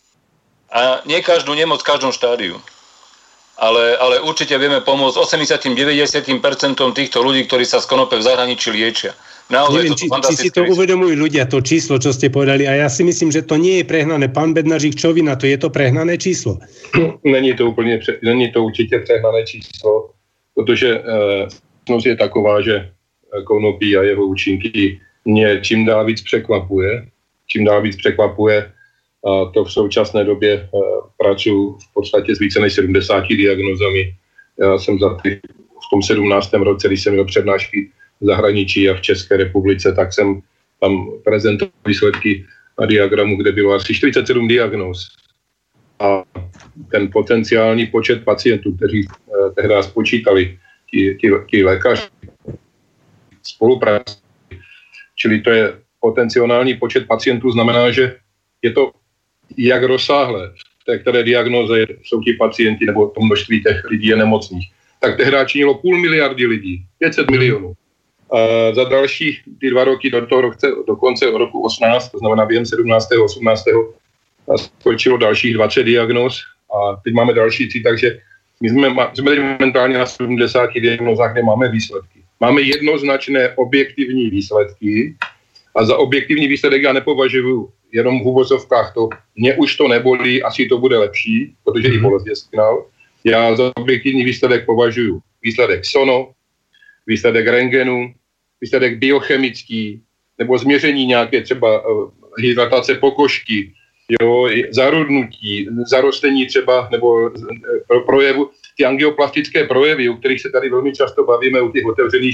a nie každú nemoc v každom štádiu. Ale, ale určite vieme pomôcť osemdesiat až deväťdesiat percent týchto ľudí, ktorí sa z konope v zahraničí liečia. Naozaj Neviem, či, či si to uvedomujú ľudia, to číslo, čo ste povedali, a ja si myslím, že to nie je prehnané. Pán Bednařík, čo vy na to? Je to prehnané číslo? Není to úplně, není to určitě prehnané číslo, protože eh, je taková, že konopí a jeho účinky mě čím dál víc překvapuje. Čím dál víc překvapuje. A to v současné době e, pracuji v podstatě s více než sedmdesáti diagnózami. Já jsem za ty, v tom sedmnáctém roce, když jsem měl přednášky v zahraničí a v České republice, tak jsem tam prezentoval výsledky na diagramu, kde bylo asi čtyřicet sedm diagnóz. A ten potenciální počet pacientů, kteří e, tehdy spočítali, ti, ti, ti lékaři, spolupráci. Čili to je potenciální počet pacientů, znamená, že je to jak rozsáhlé. V té které diagnóze jsou ti pacienti, nebo to množství těch lidí je nemocných. Tak tehdy činilo půl miliardy lidí, pět set milionů. A za další ty dva roky do, toho roce, do konce roku osmnáct, to znamená během sedmnáctého osmnáctého skočilo dalších dvacet diagnóz a teď máme další tři, takže my jsme, jsme teď momentálně na sedmdesáti diagnózách, kde máme výsledky. Máme jednoznačné objektivní výsledky a za objektivní výsledek já nepovažuji jenom v uvozovkách to, mě už to nebolí, asi to bude lepší, protože mm-hmm. i bolest je signál. Já za objektivní výsledek považuji výsledek sono, výsledek rentgenu, výsledek biochemický, nebo změření nějaké třeba uh, hydratace pokožky, jo, zarudnutí, zarostení třeba, nebo uh, projevu, ty angioplastické projevy, o kterých se tady velmi často bavíme u těch otevřených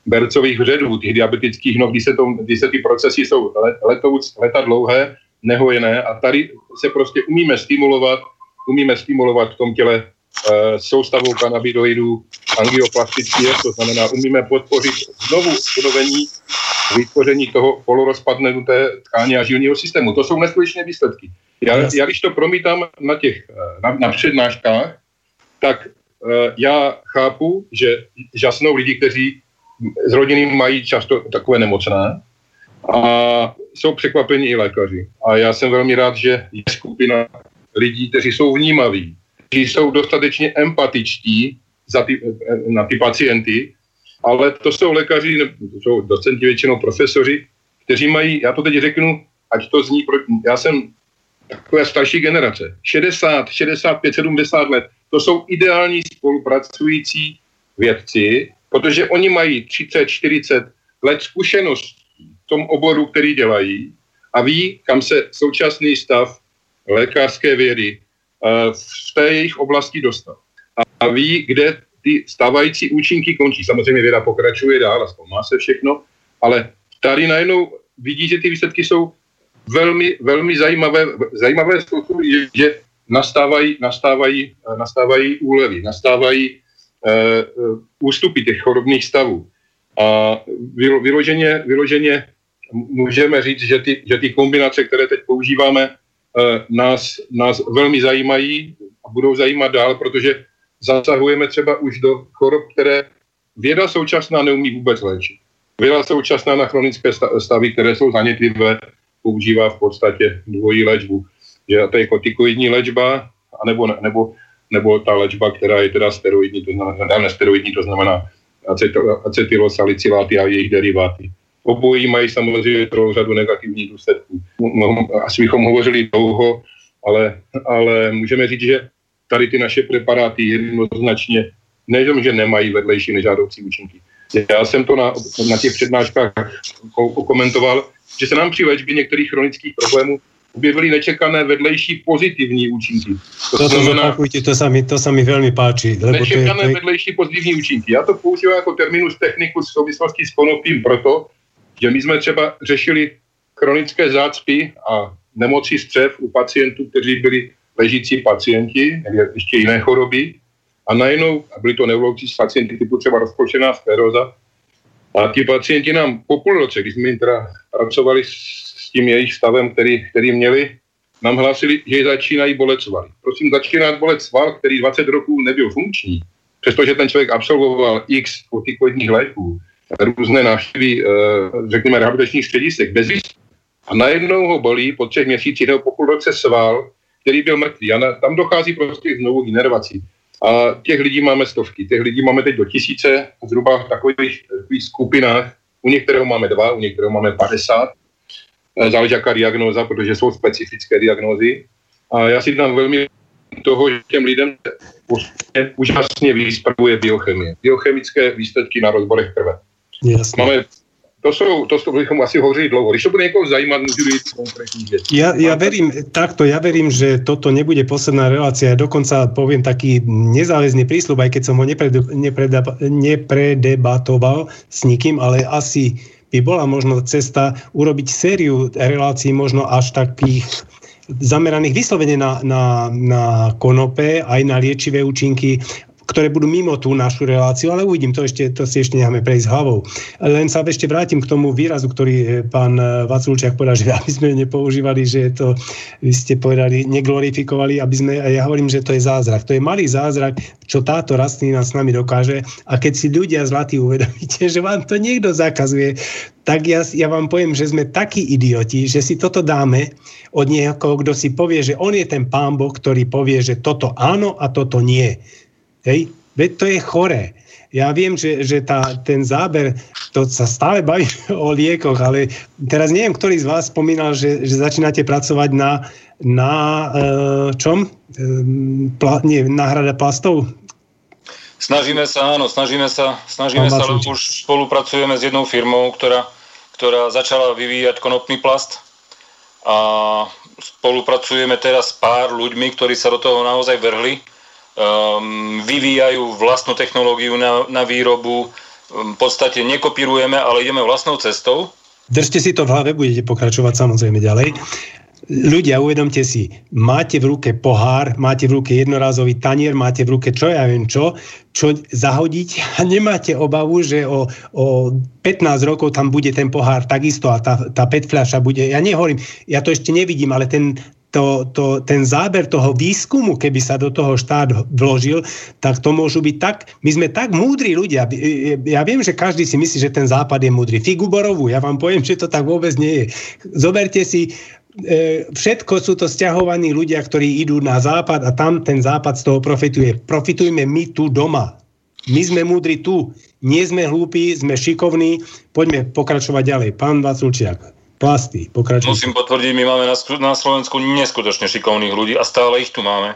bercových vředů, těch diabetických noh, kdy se, to, kdy se ty procesy jsou letou, leta dlouhé, nehojené a tady se prostě umíme stimulovat, umíme stimulovat v tom těle e, soustavou kanabidoidů angioplastický, to znamená, umíme podpořit znovu obnovení vytvoření toho polorozpadnuté tkáně a žilního systému. To jsou neskutečné výsledky. Já, já když to promítám na těch na, na přednáškách, tak e, já chápu, že žasnou lidi, kteří z rodiny mají často takové nemocné a jsou překvapení i lékaři. A já jsem velmi rád, že je skupina lidí, kteří jsou vnímaví, kteří jsou dostatečně empatičtí za ty, na ty pacienty, ale to jsou lékaři, to jsou docenti, většinou profesoři, kteří mají, já to teď řeknu, ať to zní, já jsem takové starší generace, šedesát, šedesát pět, sedmdesát let, to jsou ideální spolupracující vědci, protože oni mají třicet, čtyřicet let zkušeností v tom oboru, který dělají a ví, kam se současný stav lékařské vědy v té jejich oblasti dostal. A ví, kde ty stávající účinky končí. Samozřejmě věda pokračuje dál a zkoumá se všechno, ale tady najednou vidí, že ty výsledky jsou velmi, velmi zajímavé, zajímavé způsoby, že nastávají, nastávají, nastávají úlevy, nastávají uh, ústupy těch chorobných stavů. A vyloženě, vyloženě můžeme říct, že ty, že ty kombinace, které teď používáme, uh, nás, nás velmi zajímají a budou zajímat dál, protože zasahujeme třeba už do chorob, které věda současná neumí vůbec léčit. Věda současná na chronické stavy, které jsou zanětlivé, používá v podstatě dvojí léčbu. Že to je kortikoidní léčba, anebo, nebo, nebo ta léčba, která je teda steroidní, to znamená, ne steroidní, to znamená acetylosalicyláty a jejich deriváty. Obojí mají samozřejmě celou řadu negativních důsledků. Asi bychom hovořili dlouho, ale, ale můžeme říct, že tady ty naše preparáty jednoznačně nejenom, že nemají vedlejší nežádoucí účinky. Já jsem to na, na těch přednáškách komentoval, že se nám při léčbě některých chronických problémů objevily nečekané vedlejší pozitivní účinky. To, to znamená, zapakujte, to sa mi, to sa mi veľmi páči. Lebo nečekané to je, to je... vedlejší pozitivní účinky. Já to používám jako terminus technicus v souvislosti s konopím proto, že my jsme třeba řešili chronické zácpy a nemoci střev u pacientů, kteří byli ležící pacienti, ještě jiné choroby, a najednou, a byli to neurologici pacienti typu třeba rozplošená skleróza, a ti pacienti nám po půl roce, když jsme jim teda pracovali s tím jejich stavem, který, který měli, nám hlásili, že začínají bolet svaly. Prosím, začíná bolet sval, který dvacet roků nebyl funkční, přestože ten člověk absolvoval x kortikoidních léků, různé návštěvy, řekněme, rehabilitačních středisek, bez výsledku. A najednou ho bolí po třech měsících nebo po půl roce sval, který byl mrtvý. A na, tam dochází prostě znovu generací. A těch lidí máme stovky. Těch lidí máme teď do tisíce, zhruba v takových, takových skupinách. U některého máme dva, u některého máme padesát. Záleží jaká diagnóza, protože jsou specifické diagnózy. A já si tam velmi toho, že těm lidem úžasně vyspravuje biochemie. Biochemické výsledky na rozborech krve. Jasně. Máme To sú, to sú, bychom asi hovorili dlouho. Když to bude niekoho zajímať, môžu byť konkrétne veci. Ja, ja verím, takto, ja verím, že toto nebude posledná relácia. Ja dokonca poviem taký nezáväzný prísľub, aj keď som ho nepred, nepred, nepredebatoval s nikým, ale asi by bola možno cesta urobiť sériu relácií možno až takých zameraných vyslovene na, na, na konope, aj na liečivé účinky, ktoré budú mimo tú našu reláciu, ale uvidím, to, ešte, to si ešte necháme prejsť hlavou. Len sa ešte vrátim k tomu výrazu, ktorý pán Vaculčiak povedal, že aby sme nepoužívali, že to, vy ste povedali, neglorifikovali, aby sme, a ja hovorím, že to je zázrak. To je malý zázrak, čo táto rastlina s nami dokáže, a keď si ľudia zlatí uvedomíte, že vám to niekto zakazuje, tak ja, ja vám poviem, že sme takí idioti, že si toto dáme od niekoho, kto si povie, že on je ten pán Boh, ktorý povie, že toto áno a toto nie. Hej, veď to je choré. Ja viem, že, že tá, ten záber, to sa stále baví o liekoch, ale teraz neviem, ktorý z vás spomínal, že, že začínate pracovať na, na uh, čom? Uh, pla, nie, náhrada plastov? Snažíme sa, áno, snažíme sa, snažíme sa, lebo už spolupracujeme s jednou firmou, ktorá, ktorá začala vyvíjať konopný plast, a spolupracujeme teraz s pár ľuďmi, ktorí sa do toho naozaj vrhli. Um, vyvíjajú vlastnú technológiu na, na výrobu, v podstate nekopírujeme, ale ideme vlastnou cestou. Držte si to v hlave, budete pokračovať samozrejme ďalej. Ľudia, uvedomte si, máte v ruke pohár, máte v ruke jednorázový tanier, máte v ruke čo ja viem čo, čo zahodiť a nemáte obavu, že o, o pätnásť rokov tam bude ten pohár takisto a tá, tá pé é té fľaša bude, ja nehovorím, ja to ešte nevidím, ale ten To, to, ten záber toho výskumu, keby sa do toho štát vložil, tak to môžu byť tak, my sme tak múdri ľudia. Ja viem, že každý si myslí, že ten západ je múdry. Figu borovú, ja vám poviem, že to tak vôbec nie je. Zoberte si, všetko sú to sťahovaní ľudia, ktorí idú na západ a tam ten západ z toho profituje. Profitujme my tu doma. My sme múdri tu. Nie sme hlúpi, sme šikovní. Poďme pokračovať ďalej. Pán Vaculčiak. Plasty, pokračujem. Musím potvrdiť, my máme na, na Slovensku neskutočne šikovných ľudí a stále ich tu máme.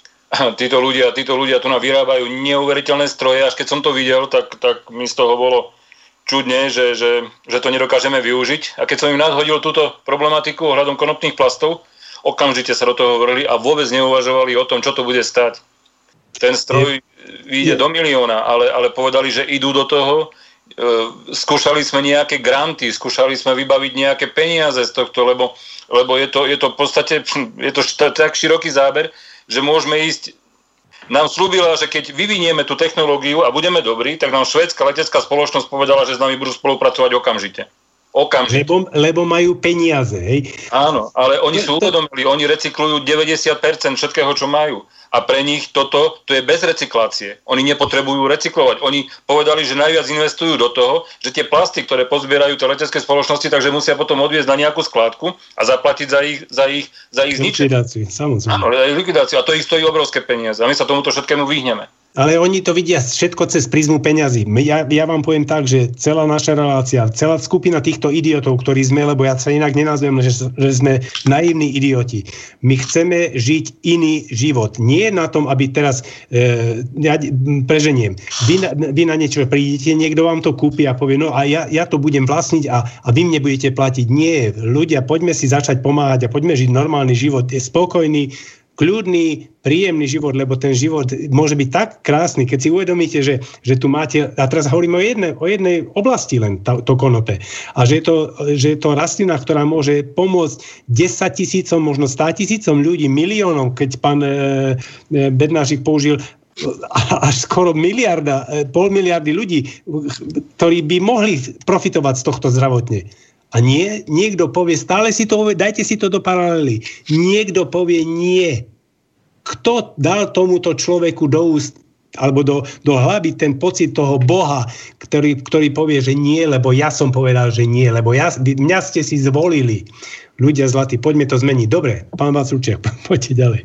Títo ľudia, títo ľudia tu nám vyrábajú neuveriteľné stroje, až keď som to videl, tak, tak mi z toho bolo čudne, že, že, že to nedokážeme využiť. A keď som im nadhodil túto problematiku ohľadom konopných plastov, okamžite sa do toho vrhli a vôbec neuvažovali o tom, čo to bude stať. Ten stroj vyjde do milióna, ale, ale povedali, že idú do toho. Skúšali sme nejaké granty, skúšali sme vybaviť nejaké peniaze z tohto, lebo, lebo je, to, je to v podstate je to tak široký záber, že môžeme ísť. Nám slúbila, že keď vyvinieme tú technológiu a budeme dobrí, tak nám švédska letecká spoločnosť povedala, že s nami budú spolupracovať okamžite. Okamžite. Lebo, lebo majú peniaze, hej? Áno, ale oni sú uvedomili, oni recyklujú deväťdesiat percent všetkého, čo majú. A pre nich toto, to je bez recyklácie. Oni nepotrebujú recyklovať. Oni povedali, že najviac investujú do toho, že tie plasty, ktoré pozbierajú tie letecké spoločnosti, takže musia potom odviezť na nejakú skládku a zaplatiť za ich, za ich, za ich zničenie. Likvidáciu, samozrejme. Áno, likvidáciu. A to ich stojí obrovské peniaze. A my sa tomuto všetkému vyhneme. Ale oni to vidia všetko cez prízmu peňazí. Ja, ja vám poviem tak, že celá naša relácia, celá skupina týchto idiotov, ktorí sme, lebo ja sa inak nenazvem, že, že sme naivní idioti. My chceme žiť iný život. Nie na tom, aby teraz e, ja preženiem. Vy na, vy na niečo prídete, niekto vám to kúpi a povie, no a ja, ja to budem vlastniť a, a vy mne budete platiť. Nie, ľudia, poďme si začať pomáhať a poďme žiť normálny život. Je spokojný, kľudný, príjemný život, lebo ten život môže byť tak krásny, keď si uvedomíte, že, že tu máte, a teraz hovorím o jednej, o jednej oblasti len, to, to konope, a že je, to, že je to rastlina, ktorá môže pomôcť desaťtisícom, možno státisícom ľudí, miliónom, keď pán e, Bednářik použil až skoro miliarda, pol miliardy ľudí, ktorí by mohli profitovať z tohto zdravotne. A nie, niekto povie, stále si to, dajte si to do paralely. Niekto povie nie. Kto dal tomuto človeku do úst alebo do, do hlavy ten pocit toho Boha, ktorý, ktorý povie, že nie, lebo ja som povedal, že nie, lebo ja, mňa ste si zvolili. Ľudia zlatí, poďme to zmeniť. Dobre, pán Vaculčiak, poďte ďalej.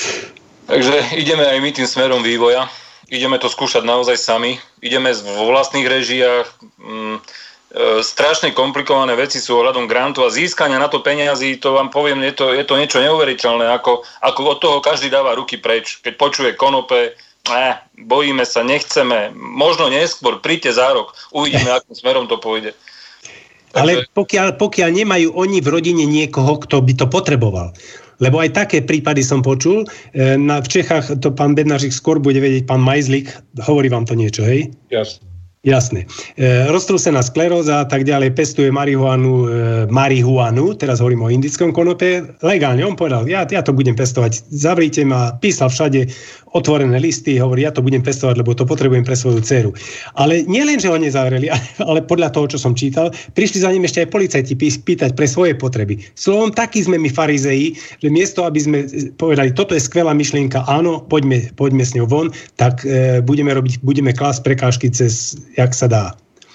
Takže ideme aj my tým smerom vývoja. Ideme to skúšať naozaj sami. Ideme vo vlastných režiách. Mm, strašne komplikované veci sú ohľadom grantu a získania na to peniazy, to vám poviem, je to, je to niečo neuveriteľné, ako, ako od toho každý dáva ruky preč. Keď počuje konope, eh, bojíme sa, nechceme, možno neskôr, príďte za rok, uvidíme, akým smerom to pôjde. Ale pokiaľ, pokiaľ nemajú oni v rodine niekoho, kto by to potreboval. Lebo aj také prípady som počul. Na, v Čechách to pán Bednářik skôr bude vedieť, pán Majzlik, hovorí vám to niečo, hej? Jasne. Jasné. E, roztrúsená skleróza a tak ďalej, pestuje marihuanu, e, marihuanu, teraz hovorím o indickom konope, legálne, on povedal, ja, ja to budem pestovať, zavrite ma, písal všade otvorené listy, hovorí, ja to budem pestovať, lebo to potrebujem pre svoju dceru. Ale nie len, že ho nezavreli, ale, ale podľa toho, čo som čítal, prišli za ním ešte aj policajti pýtať pre svoje potreby. Slovom, takí sme my farizeji, že miesto, aby sme povedali, toto je skvelá myšlienka, áno, poďme, poďme s ňou von, tak e, budeme robiť, budeme klásť prekážky cez jak sa dá.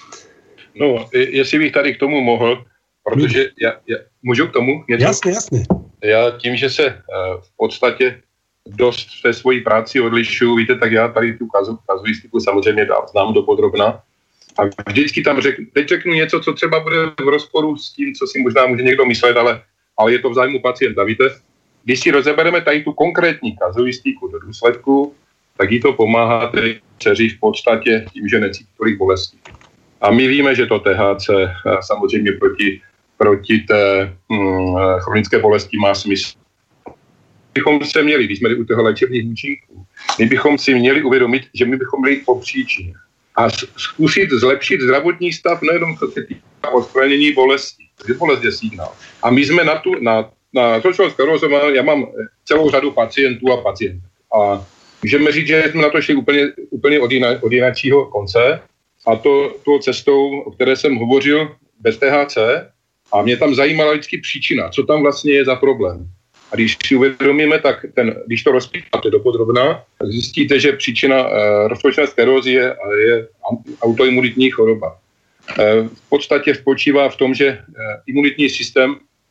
No, jestli bych tady k tomu mohl, protože ja, ja můžu k tomu něco? Jasne, jasne. Já tím, že se uh, v podstatě dost v té svojí práci odlišuju, víte, tak já tady tu kazu, kazuistiku samozřejmě dám, znám dopodrobna. A vždycky tam řeknu, teď řeknu něco, co třeba bude v rozporu s tím, co si možná může někdo myslet, ale, ale je to v zájmu pacienta, víte. Když si rozebereme tady tu konkrétní kazuistiku do důsledku, tak jí to pomáhá tej dceři v podstatě tím, že necítí tolik bolestí. A my víme, že to T H C samozřejmě proti, proti té hm, chronické bolesti má smysl. Bychom se měli, když jsme u toho léčebných účinků, my bychom si měli uvědomit, že my bychom byli po příčině. a zkusit zlepšit zdravotní stav nejenom co se týká odstranění bolesti. Takže bolest je signál. A my jsme na tu, na, na rozpočtovou sklerózu, já mám celou řadu pacientů a pacientů. A můžeme říct, že jsme na to šli úplně, úplně od, jina, od jináčího konce, a to tou cestou, o které jsem hovořil, bez T H C, a mě tam zajímala vždycky příčina, co tam vlastně je za problém. A když si uvědomíme, tak ten, když to rozpítáte dopodrobna, tak zjistíte, že příčina e, rozpočtové sklerózy je, je autoimunitní choroba. E, v podstatě spočívá v tom, že e, imunitní systém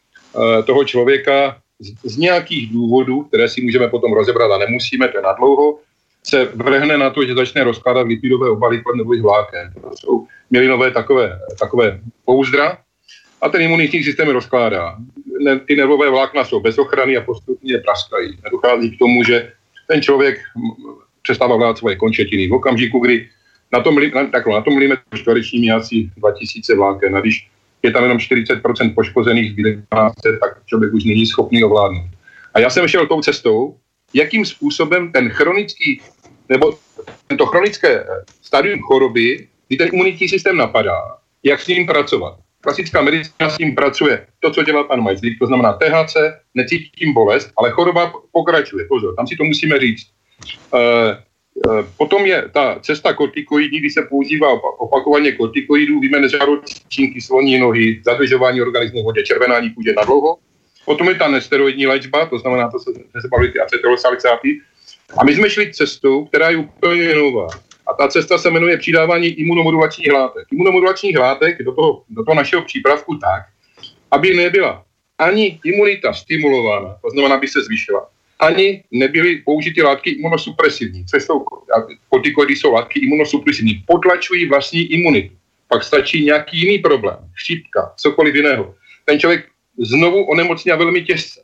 e, toho člověka z, z nějakých důvodů, které si můžeme potom rozebrat a nemusíme, to je nadlouho, se vrhne na to, že začne rozkládat lipidové obaly kolem nervových vláken. To jsou myelinové takové, takové pouzdra a ten imunitní systém je rozkládá. Ne, ty nervové vlákna jsou bez ochrany a postupně praskají. Nedochází k tomu, že ten člověk přestává vládat svoje končetiny. V okamžiku, kdy na tom, na, takhle, na tom milimetru čtverečním je asi dva tisíce vláken, a když je tam jenom čtyřicet procent poškozených, zbytek dvanáct, tak člověk už není schopný ovládnout. A já jsem šel tou cestou, jakým způsobem ten chronický, nebo tento chronické stadium choroby, kdy ten imunitní systém napadá, jak s ním pracovat. Klasická medicína s tím pracuje to, co dělá pan Majzlík, to znamená T H C, necítím bolest, ale choroba pokračuje. Pozor, tam si to musíme říct. E, e, potom je ta cesta kortikoidní, kdy se používá opakovaně kortikoidů, víme nežádoucí sloní nohy, zadržování organismu v vodě, červenání kůže na dlouho. Potom je ta nesteroidní léčba, to znamená, to se, se bavili ty acetylsalicyláty. A my jsme šli cestou, která je úplně nová. A ta cesta se jmenuje přidávání imunomodulačních látek. Imunomodulačních látek do toho, do toho našeho přípravku tak, aby nebyla ani imunita stimulována, to znamená, aby se zvýšila, ani nebyly použity látky imunosupresivní, což jsou kortikoidy, jsou látky imunosupresivní, potlačují vlastní imunitu. Pak stačí nějaký jiný problém, chřipka, cokoliv jiného. Ten člověk znovu onemocněl velmi těžce.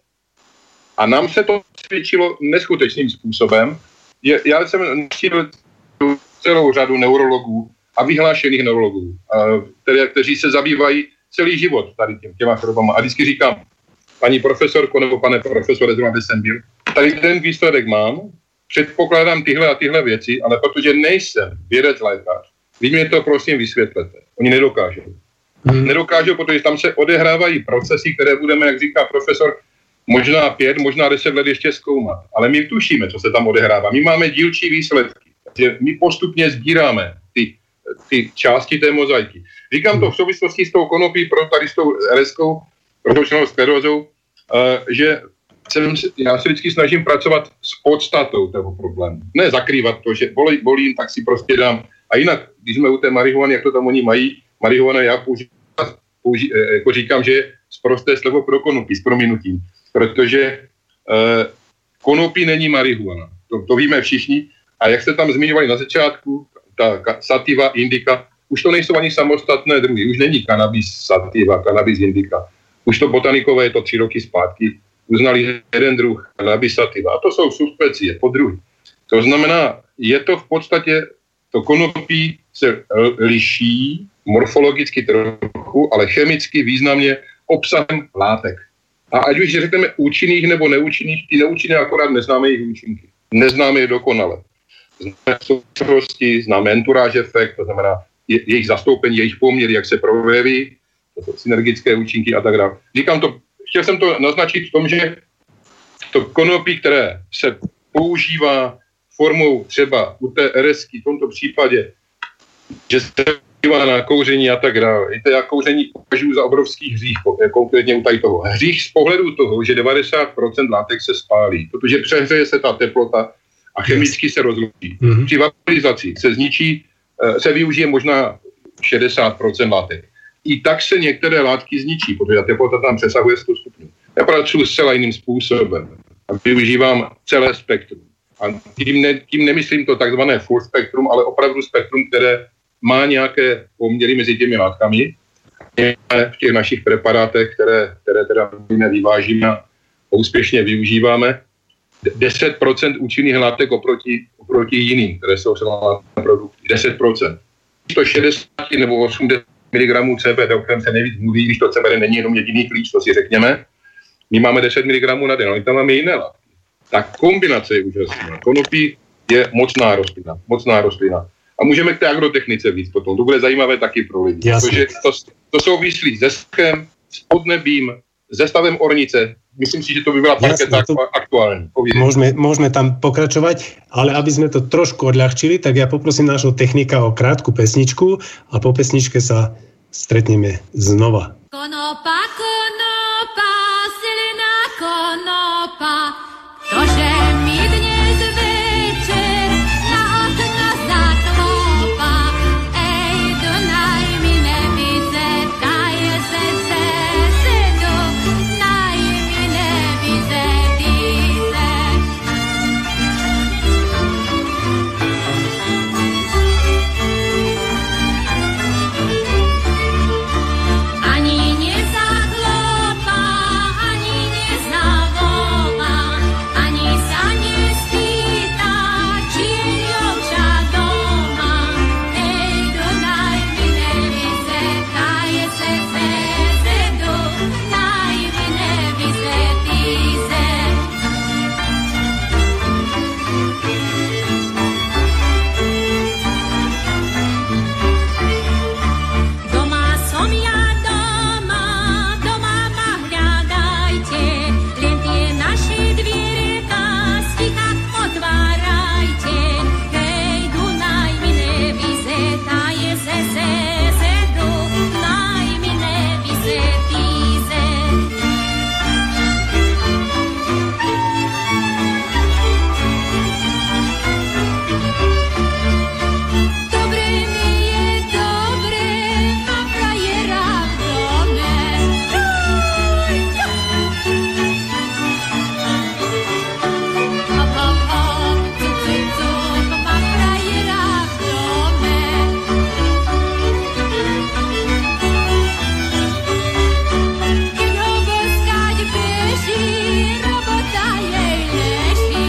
A nám se to svědčilo neskutečným způsobem. Je, já jsem našel celou řadu neurologů a vyhlášených neurologů, které, kteří se zabývají celý život tady těm, těma chorobama. A vždycky říkám, paní profesorko nebo pane profesore, zrovna by jsem byl, tady ten výsledek mám, předpokládám tyhle a tyhle věci, ale protože nejsem vědec lékař, vy mě to prosím vysvětlete. Oni nedokážou. Hmm. Nedokážou, protože tam se odehrávají procesy, které budeme, jak říká profesor, možná pět, možná deset let ještě zkoumat. Ale my tušíme, co se tam odehrává. My máme dílčí výsledky. Takže my postupně sbíráme ty, ty části té mozaiky. Říkám to v souvislosti s tou konopí, pro tady s tou er eskou, rozpočtovou sklerózou, uh, že jsem, já se vždycky snažím pracovat s podstatou toho problému. Ne zakrývat to, že bolí, bolím, tak si prostě dám. A jinak, když jsme u té marihuany, jak to tam oni mají, marihuana já použi, použi, eh, jako říkám, že je sprosté slovo pro konopí, s prominutím. Protože eh, konopí není marihuana. To, to víme všichni. A jak jste tam zmiňovali na začátku, ta sativa, indica, už to nejsou ani samostatné druhy. Už není cannabis sativa, cannabis indica. Už to botanikové, je to tři roky zpátky, uznali jeden druh cannabis sativa. A to jsou subspecie, podruhy. To znamená, je to v podstatě, to konopí se liší morfologicky trochu, ale chemicky významně obsahem látek. A ať už řekneme účinných nebo neúčinných, ty neúčinné akorát neznáme jejich účinky. Neznáme je dokonale. Známe souvislosti, známe entourage efekt, to znamená je, jejich zastoupení, jejich poměry, jak se projeví, to jsou synergické účinky a tak dále. Říkám to, chtěl jsem to naznačit v tom, že to konopí, které se používá formou třeba u té er esky, v tomto případě, že se používá na kouření a tak dále. Víte, já kouření považuji za obrovský hřích, konkrétně u tady toho. Hřích z pohledu toho, že devadesát procent látek se spálí, protože přehřeje se ta teplota a chemicky se rozloží. Mm-hmm. Při vaporizaci se zničí, se využije možná šedesát procent látek. I tak se některé látky zničí, protože ta teplota tam přesahuje sto stupňů. Já pracuji zcela jiným způsobem a využívám celé spektrum. A tím, ne, tím nemyslím to takzvané full spektrum, ale opravdu spektrum, které má nějaké poměry mezi těmi látkami. V těch našich preparátech, které, které teda vyvážíme a úspěšně využíváme, deset procent účinných látek oproti, oproti jiným, které jsou třeba na produkty. deset procent. sto šedesát nebo osmdesát miligramů C B D, o kterém se nejvíc mluví, když to C B D není jenom jediný klíč, to si řekněme. My máme deset miligramů na den, ale tam máme jiné látky. Ta kombinace je úžasná. Konopí je mocná rostlina, mocná rostlina. A můžeme k té agrotechnice víc potom. To bude zajímavé taky pro lidi. Protože to, to souvislí se schem, s podnebím, se stavem ornice. Myslím si, že to by byla parketa to... aktuální. Môžeme, môžeme tam pokračovať, ale aby sme to trošku odľahčili, tak ja poprosím nášho technika o krátku pesničku a po pesničke sa stretneme znova. Konopa, konopa, silná konopa, tože mi dnes večer na okno zaklopa. Ej, Dunaj mi nevíze, taje se se sedu, naj mi nevíze, díze. Ani nezaklopa, ani nezavolá, ani sa nespýta, či je dievča doma. Ej, Dunaj mi nevíze, taje se se sedu, naj mi nevíze, díze. Doma som ja doma, doma ma hľadajte, len tie naše dvierka sticha otvárajte. Hej, Dunaj mi nevíze, taje se se sedu, naj mi nevíze, díze. Dobre mi je, dobre, mám frajera v dome. Hop, hop, hop, cup, cup, cup, mám frajera v dome. Keď ho boskať beží, robota jej leží.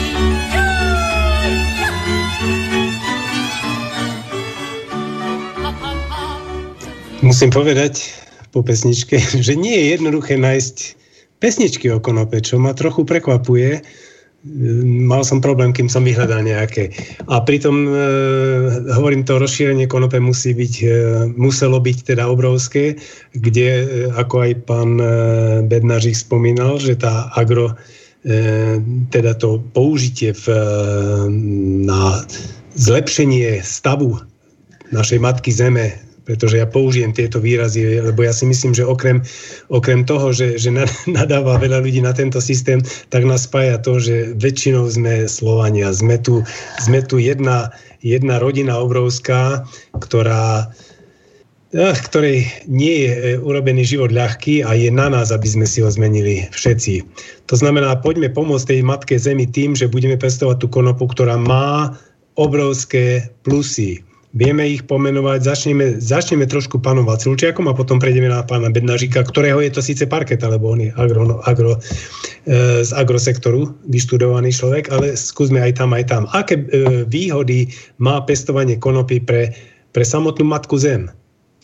Hop, hop, hop. Musím povedať po pesničke, že nie je jednoduché nájsť pesničky o konope, čo ma trochu prekvapuje. Mal som problém, kým som vyhľadal nejaké. A pritom, e, hovorím, to rozšírenie konope musí byť, e, muselo byť teda obrovské, kde, e, ako aj pán e, Bednářik spomínal, že tá agro, e, teda to použitie v, e, na zlepšenie stavu našej matky zeme, pretože ja použijem tieto výrazy, lebo ja si myslím, že okrem, okrem toho, že, že nadáva veľa ľudí na tento systém, tak nás spája to, že väčšinou sme Slovania. Sme tu, sme tu jedna, jedna rodina obrovská, ktorá, ktorej nie je urobený život ľahký a je na nás, aby sme si ho zmenili všetci. To znamená, poďme pomôcť tej matke zemi tým, že budeme pestovať tú konopu, ktorá má obrovské plusy. Vieme ich pomenovať, začneme, začneme trošku pánom Vacilčiakom a potom prejdeme na pána Bednářika, ktorého je to síce parketa, lebo on je agro, agro, e, z agrosektoru vyštudovaný človek, ale skúsme aj tam, aj tam. Aké e, výhody má pestovanie konopy pre, pre samotnú matku zem?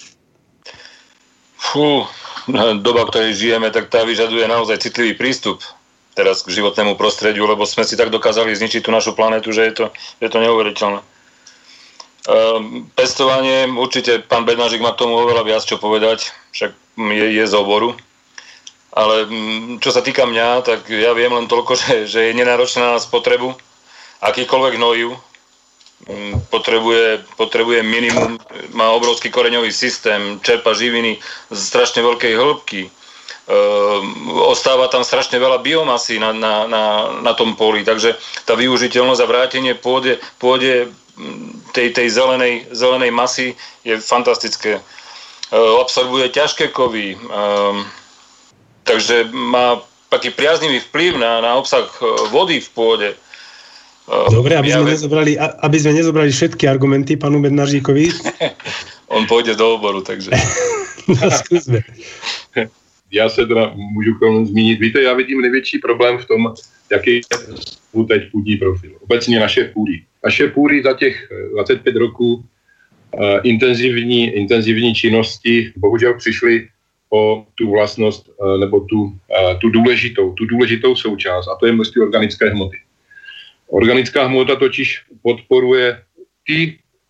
Fú, doba, v ktorej žijeme, tak tá vyžaduje naozaj citlivý prístup teraz k životnému prostrediu, lebo sme si tak dokázali zničiť tú našu planetu, že je to, je to neuveriteľné. Uh, pestovanie, určite pán Bednářik má k tomu oveľa viac čo povedať, však je, je z oboru. Ale um, čo sa týka mňa, tak ja viem len toľko, že, že je nenáročná na spotrebu. Akýkoľvek hnojív um, potrebuje, potrebuje minimum, má obrovský koreňový systém, čerpa živiny z strašne veľkej hĺbky. Uh, ostáva tam strašne veľa biomasy na, na, na, na tom poli, takže tá využiteľnosť a vrátenie pôde, pôde tej, tej zelenej, zelenej masy je fantastické. Uh, absorbuje ťažké kovy, um, takže má taký priaznivý vplyv na, na obsah vody v pôde. Uh, Dobre, aby, ja sme ve... nezobrali, aby sme nezobrali všetky argumenty pánu Bednářikovi. On pôjde do oboru, takže... No, skúsme. Já se teda můžu k tomu zmínit. Víte, já vidím největší problém v tom, jaký je teď půdní profil. Obecně naše půdy. Naše půdy za těch dvacet pět roků uh, intenzivní, intenzivní činnosti bohužel přišly o tu vlastnost uh, nebo tu, uh, tu důležitou, tu důležitou součást, a to je množství organické hmoty. Organická hmota totiž podporuje ty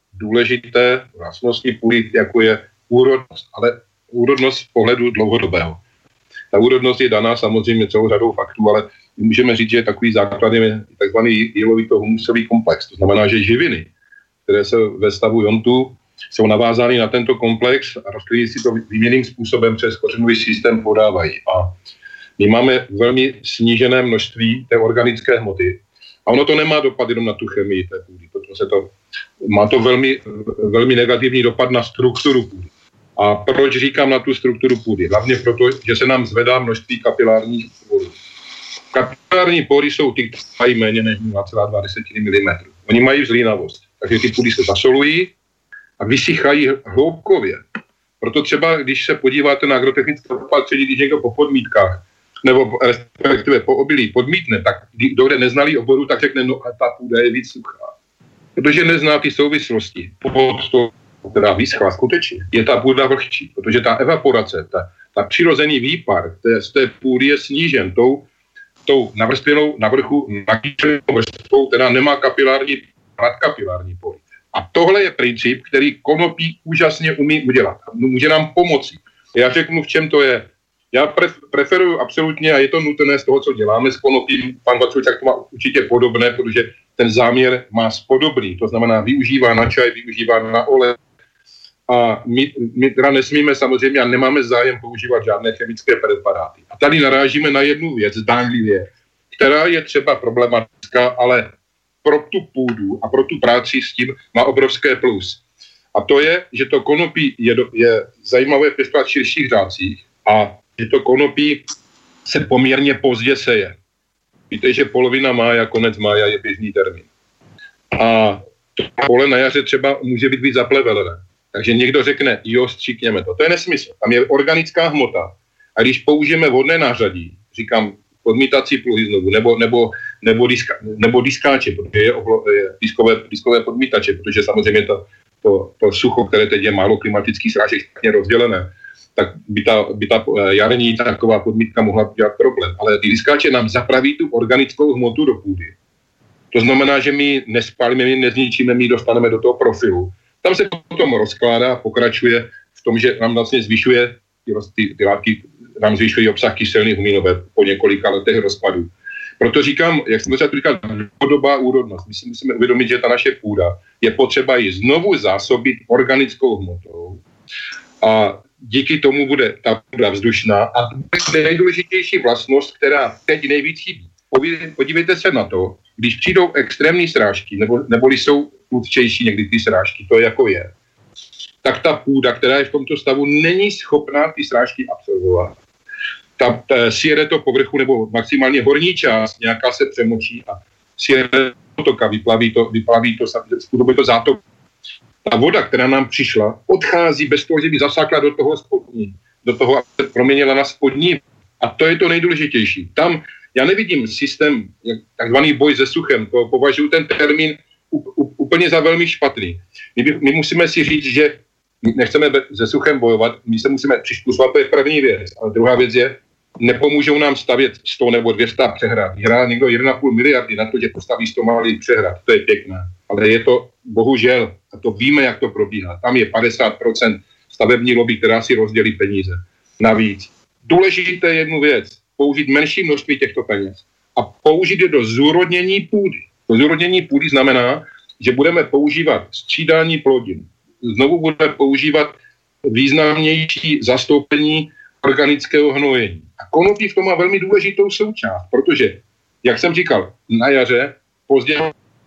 důležité vlastnosti půdy, jako je úrodnost, ale úrodnost z pohledu dlouhodobého. Ta úrodnost je daná samozřejmě celou řadou faktů, ale můžeme říct, že takový základ je takzvaný jílovito-humusový komplex. To znamená, že živiny, které se ve stavu jontu jsou navázány na tento komplex a rostliny si to výměnným způsobem přes kořenový systém podávají. A my máme velmi snížené množství té organické hmoty. A ono to nemá dopad jenom na tu chemii té půdy, protože se to, má to velmi, velmi negativní dopad na strukturu půdy. A proč říkám na tu strukturu půdy? Hlavně proto, že se nám zvedá množství kapilárních porů. Kapilární pory jsou ty, které mají méně než nula celá dva milimetru. Oni mají vzlínavost, takže ty půdy se zasolují a vysychají hloubkově. Proto třeba, když se podíváte na agrotechnické opatření, když někdo po podmítkách nebo respektive po obilí podmítne, tak kdo kde neznalý oboru, tak řekne, no a ta půda je víc suchá. Protože nezná ty souvislosti. Pod to, která vyschla skutečně, je ta půda vlhčí, protože ta evaporace, ta, ta přirozený výpar té, z té půdy je snížen tou, tou navrstvenou na vrchu nakýčenou vrstvou, která nemá kapilární, nadkapilární pory. A tohle je princip, který konopí úžasně umí udělat. Může nám pomoci. Já řeknu, v čem to je. Já preferuju absolutně, a je to nutné z toho, co děláme s konopím, pan Vaculčák to má určitě podobné, protože ten záměr má spodobný, to znamená využívá na čaj, využívá na olej. A my, my teda nesmíme samozřejmě a nemáme zájem používat žádné chemické preparáty. A tady narážíme na jednu věc, zdánlivě, která je třeba problematická, ale pro tu půdu a pro tu práci s tím má obrovské plus. A to je, že to konopí je, do, je zajímavé pěstovat v širších řádcích a že to konopí se poměrně pozdě seje. Víte, že polovina mája, konec mája je běžný termín. A to pole na jaře třeba může být víc zaplevelené. Takže někdo řekne, jo, stříkněme to. To je nesmysl. Tam je organická hmota. A když použijeme vodné nářadí, říkám podmítací pluhy znovu, nebo, nebo, nebo, diska, nebo diskáče, protože je, oblo, je diskové, diskové podmítače, protože samozřejmě to, to, to sucho, které teď je málo klimatických srážek špatně rozdělené, tak by ta, by ta jarní taková podmítka mohla dělat problém. Ale ty diskáče nám zapraví tu organickou hmotu do půdy. To znamená, že my nespálíme, my nezničíme, my dostaneme do toho profilu. Tam se potom rozkládá, pokračuje v tom, že nám vlastně zvyšuje ty, ty, ty látky, nám zvyšují obsah kyseliny huminové po několika letech rozpadu. Proto říkám, jak jsem začal říkat, dlouhodobá úrodnost. My si musíme uvědomit, že ta naše půda je potřeba ji znovu zásobit organickou hmotou a díky tomu bude ta půda vzdušná a to je nejdůležitější vlastnost, která teď nejvíc chybí. Podívejte se na to, když přijdou extrémní srážky, nebo, neboli jsou prudčejší někdy ty srážky, to jako je, tak ta půda, která je v tomto stavu, není schopná ty srážky absorbovat. Ta, ta sjede to povrchu, nebo maximálně horní část, nějaká se přemočí a sjede potoka, vyplaví to, vyplaví to, způsobuje to zátok. Ta voda, která nám přišla, odchází bez toho, že by zasákla do toho spodní, do toho, aby proměnila na spodní. A to je to nejdůležitější. Tam já nevidím systém, takzvaný boj se suchem, to považuji ten termín úplně za velmi špatný. My, by, my musíme si říct, že nechceme se suchem bojovat, my se musíme přizpůsobit, to je první věc. Ale druhá věc je, nepomůžou nám stavět sto nebo dvě stě přehrad. Hrá někdo jedna celá pět miliardy na to, že postaví sto malých přehrad. To je pěkné. Ale je to bohužel, a to víme, jak to probíhá. Tam je padesát procent stavební lobby, která si rozdělí peníze. Navíc. Důležité je jednu věc. Použít menší množství těchto peněz a použít je do zúrodnění půdy. To zúrodnění půdy znamená, že budeme používat střídání plodin. Znovu budeme používat významnější zastoupení organického hnojení. A konopí v tom má velmi důležitou součást, protože, jak jsem říkal, na jaře pozdě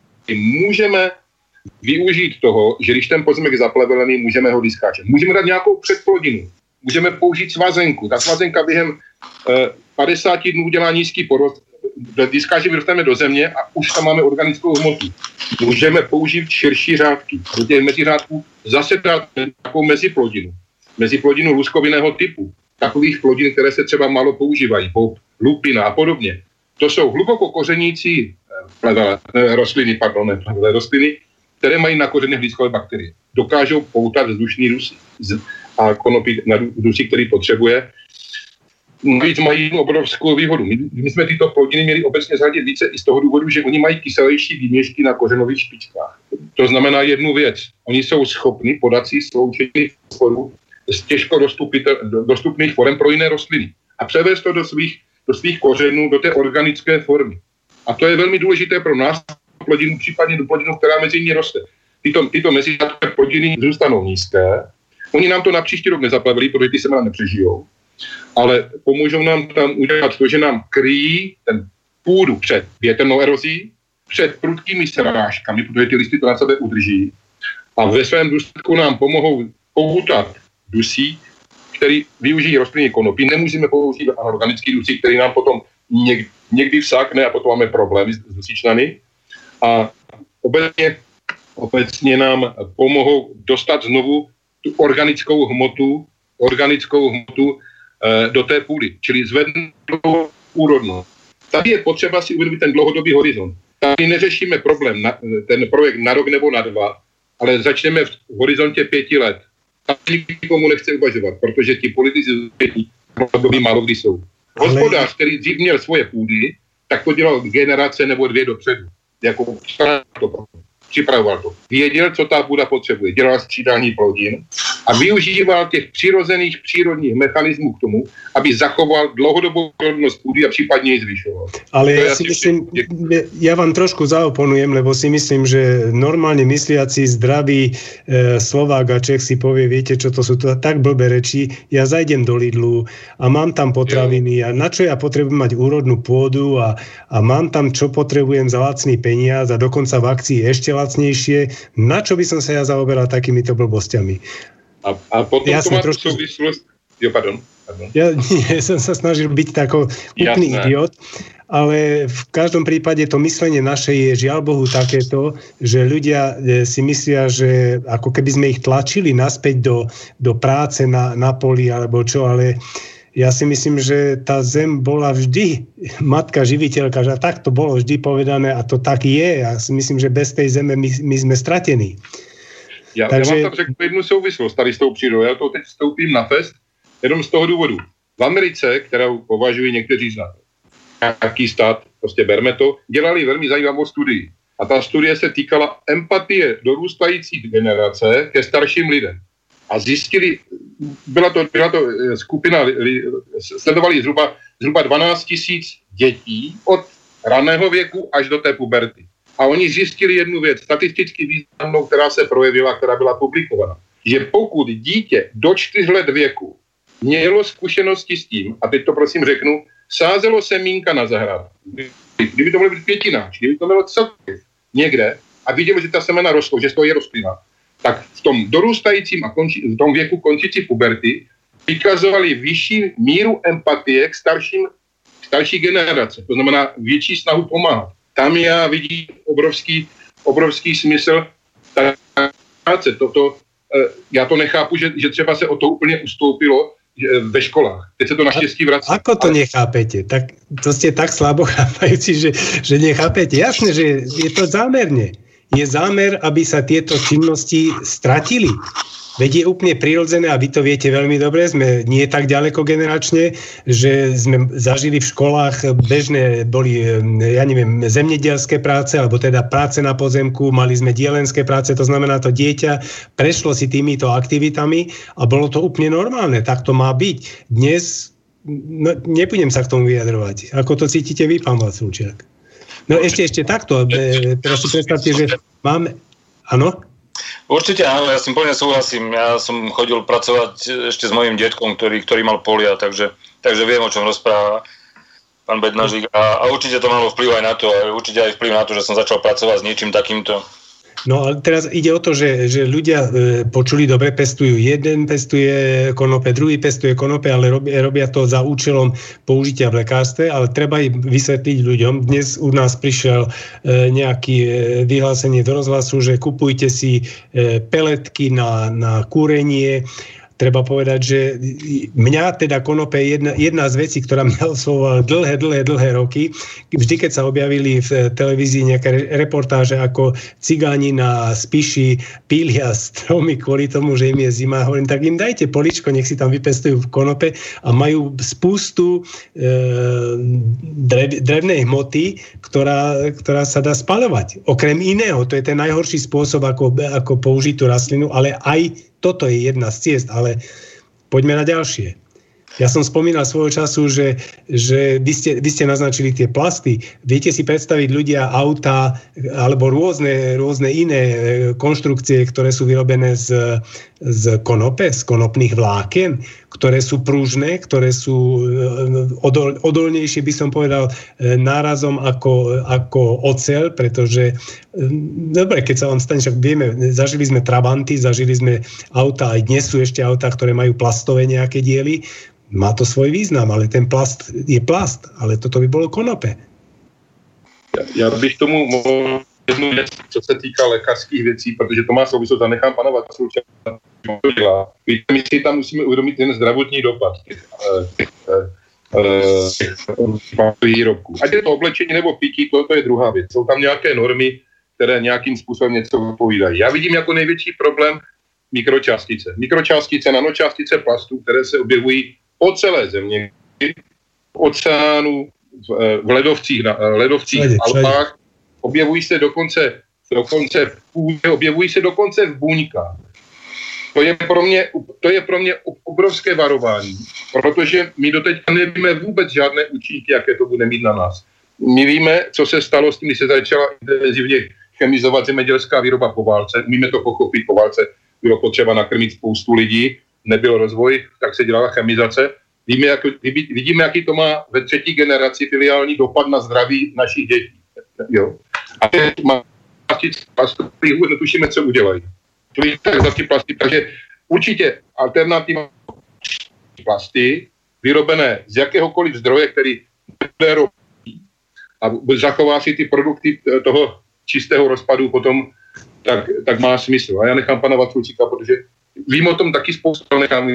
můžeme využít toho, že když ten pozemek je zaplevelený, můžeme ho diskáčet. Můžeme dát nějakou předplodinu. Můžeme použít svazenku. Ta svazenka během eh, padesát dnů dělá nízký porost. Diskáče vyrostaneme do země a už tam máme organickou hmotu. Můžeme použít širší řádky. Do těch meziřádků zase dát takovou meziplodinu. Meziplodinu luskovinného typu. Takových plodin, které se třeba málo používají, po lupina a podobně. To jsou hluboko kořenící plevele, rostliny, pardon, ne, plevele, rostliny, které mají na kořenech hlízkové bakterie. Dokážou poutat vzdušný dusy a konopí na dusy, který potřebuje. Navíc mají jednu obrovskou výhodu. My, my jsme tyto plodiny měli obecně zhradit více i z toho důvodu, že oni mají kyselější výměšky na kořenových špičkách. To znamená jednu věc. Oni jsou schopni podat si sloučení fosforu z těžko dostupných forem pro jiné rostliny a převést to do svých, do svých kořenů, do té organické formy. A to je velmi důležité pro nás plodinu, případně do plodinu, která mezi ní roste. Tyto, tyto mezinárodní plodiny zůstanou nízké. Oni nám to na příští rok nezaplavili, protože ty semena nepřežijou. Ale pomůžou nám tam udělat to, že nám kryjí ten půdu před větrnou erozí, před prudkými srážkami, protože ty listy to na sebe udrží. A ve svém důsledku nám pomohou poutat dusík, který využijí rostliny konopí. Nemůžeme použít anorganický dusík, který nám potom někdy, někdy vsákne a potom máme problémy s dusíčnany. A obecně, obecně nám pomohou dostat znovu tu organickou hmotu, organickou hmotu e, do té půdy, čili zvednout úrodnost. Tady je potřeba si uvědomit ten dlouhodobý horizont. Tady neřešíme problém, na, ten projekt na rok nebo na dva, ale začneme v horizontě pěti let. Tady nikomu nechce uvažovat, protože ti politici doby málo kdy jsou. Hospodář, který dřív měl svoje půdy, tak to dělal generace nebo dvě dopředu. Jako připravoval to. Věděl, co ta půda potřebuje. Dělal střídání plodin a využíval těch přirozených přírodních mechanismů k tomu, aby zachoval dlouhodobou plodnost půdy a případně ji zvyšoval. Ale ja si myslím, ja vám trošku zaoponujem, lebo si myslím, že normálne mysliaci zdravý e, Slovák a Čech si povie, viete čo, to sú to tak blbé reči, ja zajdem do Lidlu a mám tam potraviny a na čo ja potrebujem mať úrodnú pôdu a, a mám tam čo potrebujem za lacný peniaz a dokonca v akcii ešte lacnejšie, na čo by som sa ja zaoberal takýmito blbosťami. A, a potom Jasne, to má trošku... súvislosť... Jo, pardon. pardon. Ja nie, som sa snažil byť tako úplný Jasné. idiot, ale v každom prípade to myslenie naše je žiaľ Bohu takéto, že ľudia si myslia, že ako keby sme ich tlačili naspäť do, do práce na, na poli alebo čo, ale ja si myslím, že tá zem bola vždy matka živiteľka, že tak to bolo vždy povedané a to tak je. Ja si myslím, že bez tej zeme my, my sme stratení. Já, Takže... já vám tam řeknu jednu souvislost tady s tou přírodou. Já to teď vstoupím na fest jenom z toho důvodu. V Americe, kterou považují někteří za nějaký stát, prostě berme to, dělali velmi zajímavou studii. A ta studie se týkala empatie dorůstající generace ke starším lidem. A zjistili, byla to, byla to skupina, sledovali zhruba, zhruba dvanáct tisíc dětí od raného věku až do té puberty. A oni zjistili jednu věc, statisticky významnou, která se projevila, která byla publikovaná. Že pokud dítě do čtyř let věku mělo zkušenosti s tím, a teď to prosím řeknu, sázelo semínka na zahradu. Kdyby to mohlo být pětináč, kdyby to bylo cokoliv někde a vidělo, že ta semena rostou, že to je rostlina, tak v tom dorůstajícím a konči, v tom věku končící puberty vykazovali vyšší míru empatie k starším, starší generace. To znamená větší snahu pomáhat. Tam já vidím obrovský, obrovský smysl ta práce. Toto, já to nechápu, že, že třeba se o to úplně ustoupilo ve školách. Teď se to naštěstí vrací. Ako to nechápete? Tak to ste tak slabo chápajúci, že, že nechápete. Jasné, že je to zámerne. Je zámer, aby sa tieto činnosti stratili. Veď je úplne prirodzené a vy to viete veľmi dobre, sme nie tak ďaleko generačne, že sme zažili v školách bežné, boli, ja neviem, zemnedielské práce, alebo teda práce na pozemku, mali sme dielenské práce, to znamená, to dieťa prešlo si týmito aktivitami a bolo to úplne normálne, tak to má byť. Dnes, no, nebudem sa k tomu vyjadrovať. Ako to cítite vy, pán Vacúčiak? No ešte, ešte takto, teraz si predstavte, že máme, áno? Určite áno, ja s tým plne súhlasím. Ja som chodil pracovať ešte s mojím detkom, ktorý, ktorý mal polia, takže, takže viem, o čom rozpráva pán Bednažík. A, a určite to malo vplyv aj na to, a určite aj vplyv na to, že som začal pracovať s niečím takýmto. No ale teraz ide o to, že, že ľudia e, počuli dobre, pestujú jeden, pestuje konope, druhý pestuje konope, ale robia, robia to za účelom použitia v lekárstve, ale treba im vysvetliť ľuďom. Dnes u nás prišiel e, nejaký e, vyhlásenie do rozhlasu, že kupujte si e, peletky na, na kúrenie. treba povedať, že mňa teda konope je jedna, jedna z vecí, ktorá mňa oslovovala dlhé, dlhé, dlhé roky. Vždy, keď sa objavili v televízii nejaké reportáže, ako cigáni na Spiši pília stromy kvôli tomu, že im je zima, hovorím, tak im dajte poličko, nech si tam vypestujú v konope a majú spústu e, drev, drevnej hmoty, ktorá, ktorá sa dá spaľovať. Okrem iného, to je ten najhorší spôsob, ako, ako použiť tú rastlinu, ale aj toto je jedna z ciest, ale poďme na ďalšie. Ja som spomínal svojho času, že, že vy, ste, vy ste naznačili tie plasty. Viete si predstaviť ľudia auta alebo rôzne, rôzne iné konštrukcie, ktoré sú vyrobené z, z konope, z konopných vlákien, ktoré sú pružné, ktoré sú odol, odolnejšie, by som povedal, nárazom ako, ako oceľ, pretože dobre, keď sa vám stane, však vieme, zažili sme Trabanty, zažili sme auta, aj dnes sú ešte autá, ktoré majú plastové nejaké diely. Má to svoj význam, ale ten plast je plast, ale toto by bolo konope. Já bych tomu mohl jednu věc, co se týká lékařských věcí, protože to má souvislost a nechám pana Vacluča, to dělá. Víte, my si tam musíme uvědomit ten zdravotní dopad těch, těch, těch, těch výrobků. Ať je to oblečení nebo pití, to, to je druhá věc. Jsou tam nějaké normy, které nějakým způsobem něco vypovídají. Já vidím jako největší problém mikročástice. Mikročástice, nanočástice plastů, které se objevují po celé země, v oceánu, v ledovcích, na ledovcích v Alpách, objevují se dokonce, dokonce v půdě, objevují se dokonce v buňkách. To je pro mě, to je pro mě obrovské varování, protože my doteď nevíme vůbec žádné účinky, jaké to bude mít na nás. My víme, co se stalo s tím, když se začala intenzivně chemizovat zemědělská výroba po válce. Umíme to pochopit, po válce bylo potřeba nakrmit spoustu lidí, nebyl rozvoj, tak se dělala chemizace. Víme, jak, vidíme, jaký to má ve třetí generaci filiální dopad na zdraví našich dětí. Jo. A teď má plasty, netušíme, co udělají. To je tak ty plasty, takže určitě alternativa plasty, vyrobené z jakéhokoliv zdroje, který nebude rovný a zachová si ty produkty toho čistého rozpadu potom, tak, tak má smysl. A já nechám pana Vaclučíka, protože vím o tom taky spoustu, ale nechám.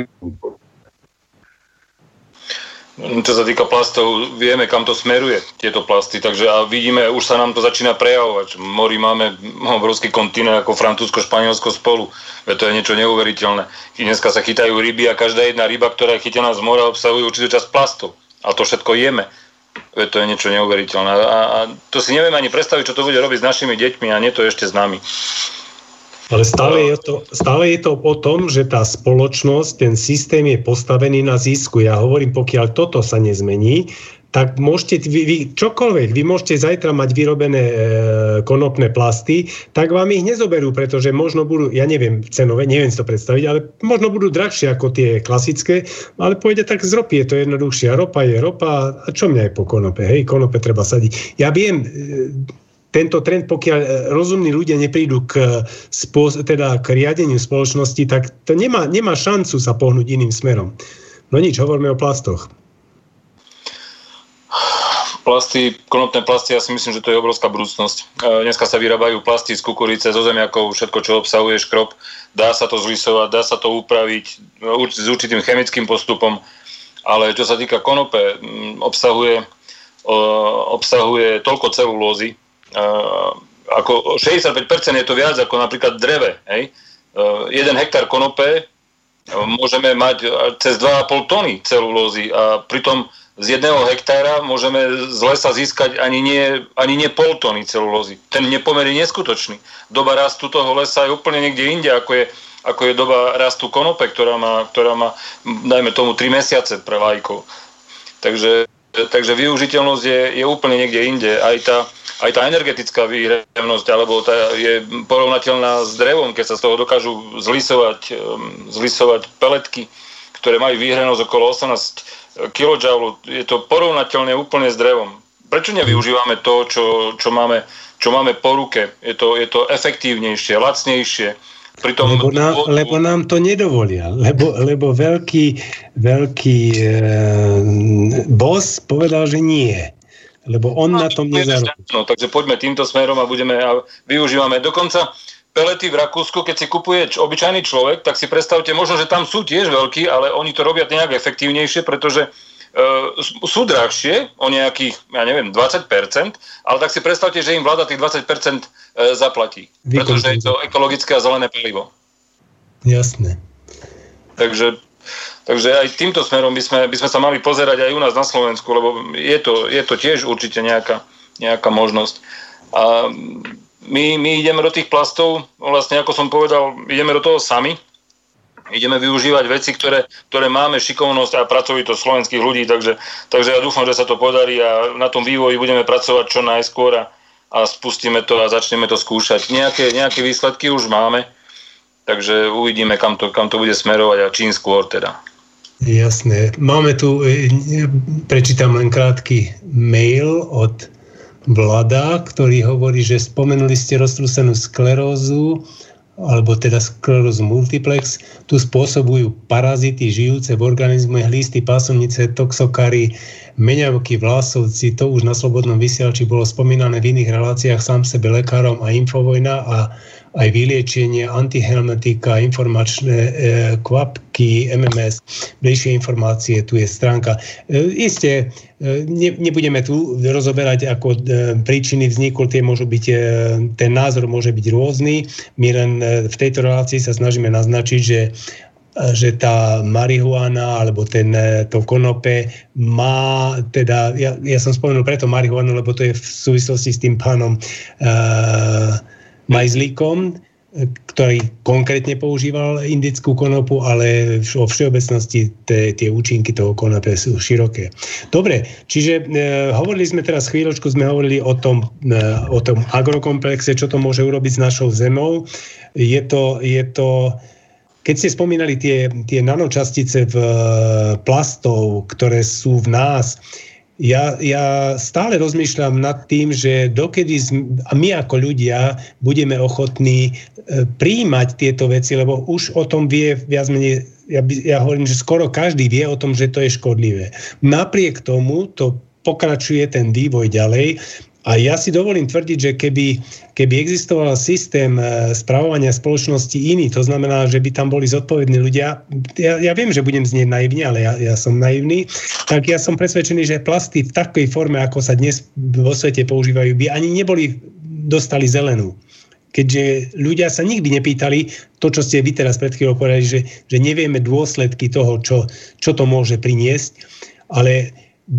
Čo sa týka plastov, vieme, kam to smeruje, tieto plasty, takže a vidíme, už sa nám to začína prejavovať. V mori máme obrovský kontinent ako Francúzsko, Španielsko spolu. To je niečo neuveriteľné. Dneska sa chytajú ryby a každá jedna ryba, ktorá je chytená z mora, obsahuje určitú časť plastov. A to všetko jeme. To je niečo neuveriteľné. A, a to si neviem ani predstaviť, čo to bude robiť s našimi deťmi a nie to ešte s nami. Ale stále je, to, stále je to o tom, že tá spoločnosť, ten systém je postavený na zisku. Ja hovorím, pokiaľ toto sa nezmení, tak môžete, vy, vy, čokoľvek, vy môžete zajtra mať vyrobené e, konopné plasty, tak vám ich nezoberú, pretože možno budú, ja neviem, cenové, neviem si to predstaviť, ale možno budú drahšie ako tie klasické, ale pôjde tak z ropy, je to jednoduchšie. Ropa je ropa, a čo mňa je po konope? Hej, konope treba sadiť. Ja viem, e, tento trend, pokiaľ rozumní ľudia neprídu k, spôs- teda k riadeniu spoločnosti, tak to nemá, nemá šancu sa pohnúť iným smerom. No nič, hovoríme o plastoch. Plasty, konopné plasty, ja si myslím, že to je obrovská budúcnosť. Dneska sa vyrábajú plasty z kukurice, zo zemiakov, všetko, čo obsahuje škrob. Dá sa to zlisovať, dá sa to upraviť s určitým chemickým postupom, ale čo sa týka konope, obsahuje, obsahuje toľko celulózy, Uh, ako šesťdesiatpäť percent je to viac ako napríklad dreve. Hej? Uh, jeden hektár konope uh, môžeme mať cez dva a pol tony celulózy a pritom z jedného hektára môžeme z lesa získať ani nie, ani nie pol tony celulózy. Ten nepomer je neskutočný. Doba rastu toho lesa je úplne niekde inde, ako je, ako je doba rastu konope, ktorá má, ktorá má dajme tomu tri mesiace pre lajkov. Takže, takže využiteľnosť je, je úplne niekde inde. Aj tá Aj tá energetická výhrevnosť, alebo tá je porovnateľná s drevom, keď sa z toho dokážu zlisovať, zlisovať peletky, ktoré majú výhrevnosť okolo osemnásť kilojoulov. Je to porovnateľné úplne s drevom. Prečo nevyužívame to, čo, čo, máme, čo máme po ruke? Je to, je to efektívnejšie, lacnejšie. Pritom lebo, nám, lebo nám to nedovolia. Lebo, lebo veľký, veľký e, boss povedal, že nie. Lebo on no, na tom nezarobí. No, takže poďme týmto smerom a budeme a využívame. Dokonca pelety v Rakúsku, keď si kupuje č- obyčajný človek, tak si predstavte, možno, že tam sú tiež veľkí, ale oni to robia nejak efektívnejšie, pretože uh, sú drahšie o nejakých, ja neviem, dvadsať percent, ale tak si predstavte, že im vláda tých dvadsať percent uh, zaplatí, pretože je to ekologické a zelené palivo. Jasné. Takže, takže aj týmto smerom by sme, by sme sa mali pozerať aj u nás na Slovensku, lebo je to, je to tiež určite nejaká, nejaká možnosť. A My, my ideme do tých plastov, vlastne ako som povedal, ideme do toho sami. Ideme využívať veci, ktoré, ktoré máme, šikovnosť a pracovitosť slovenských ľudí, takže, takže ja dúfam, že sa to podarí a na tom vývoji budeme pracovať čo najskôr a, a spustíme to a začneme to skúšať. Nejaké, nejaké výsledky už máme, takže uvidíme, kam to, kam to bude smerovať a čím skôr teda. Jasné. Máme tu, prečítam len krátky mail od Vlada, ktorý hovorí, že spomenuli ste roztrúsenú sklerózu, alebo teda sklerózu multiplex. Tu spôsobujú parazity žijúce v organizme, hlisty, pásomnice, toxokári, meňavky, vlásovci. To už na Slobodnom vysielači bolo spomínané v iných reláciách, sám sebe lekárom a Infovojna a aj vyliečenie, antihelmetika, informačné e, kvapky, em em es, bližšie informácie, tu je stránka. E, isté, e, ne, nebudeme tu rozoberať, ako e, príčiny vzniku, tie môžu byť, e, ten názor môže byť rôzny. My len e, v tejto relácii sa snažíme naznačiť, že že tá marihuana alebo ten, to konope má, teda, ja, ja som spomenul preto marihuanu, lebo to je v súvislosti s tým pánom uh, Majzlíkom, ktorý konkrétne používal indickú konopu, ale vo všeobecnosti te, tie účinky toho konope sú široké. Dobre, čiže e, hovorili sme teraz chvíľočku, sme hovorili o tom, e, o tom agrokomplexe, čo to môže urobiť s našou zemou. Je to, je to keď ste spomínali tie, tie nanočastice v plastov, ktoré sú v nás, ja, ja stále rozmýšľam nad tým, že dokedy a my ako ľudia budeme ochotní prijímať tieto veci, lebo už o tom vie viac menej, ja, ja hovorím, že skoro každý vie o tom, že to je škodlivé. Napriek tomu to pokračuje ten vývoj ďalej. A ja si dovolím tvrdiť, že keby, keby existoval systém spravovania spoločnosti iný, to znamená, že by tam boli zodpovední ľudia, ja, ja viem, že budem znieť naivne, ale ja, ja som naivný, tak ja som presvedčený, že plasty v takej forme, ako sa dnes vo svete používajú, by ani neboli dostali zelenú. Keďže ľudia sa nikdy nepýtali to, čo ste vy teraz pred chvíľou povedali, že, že nevieme dôsledky toho, čo, čo to môže priniesť, ale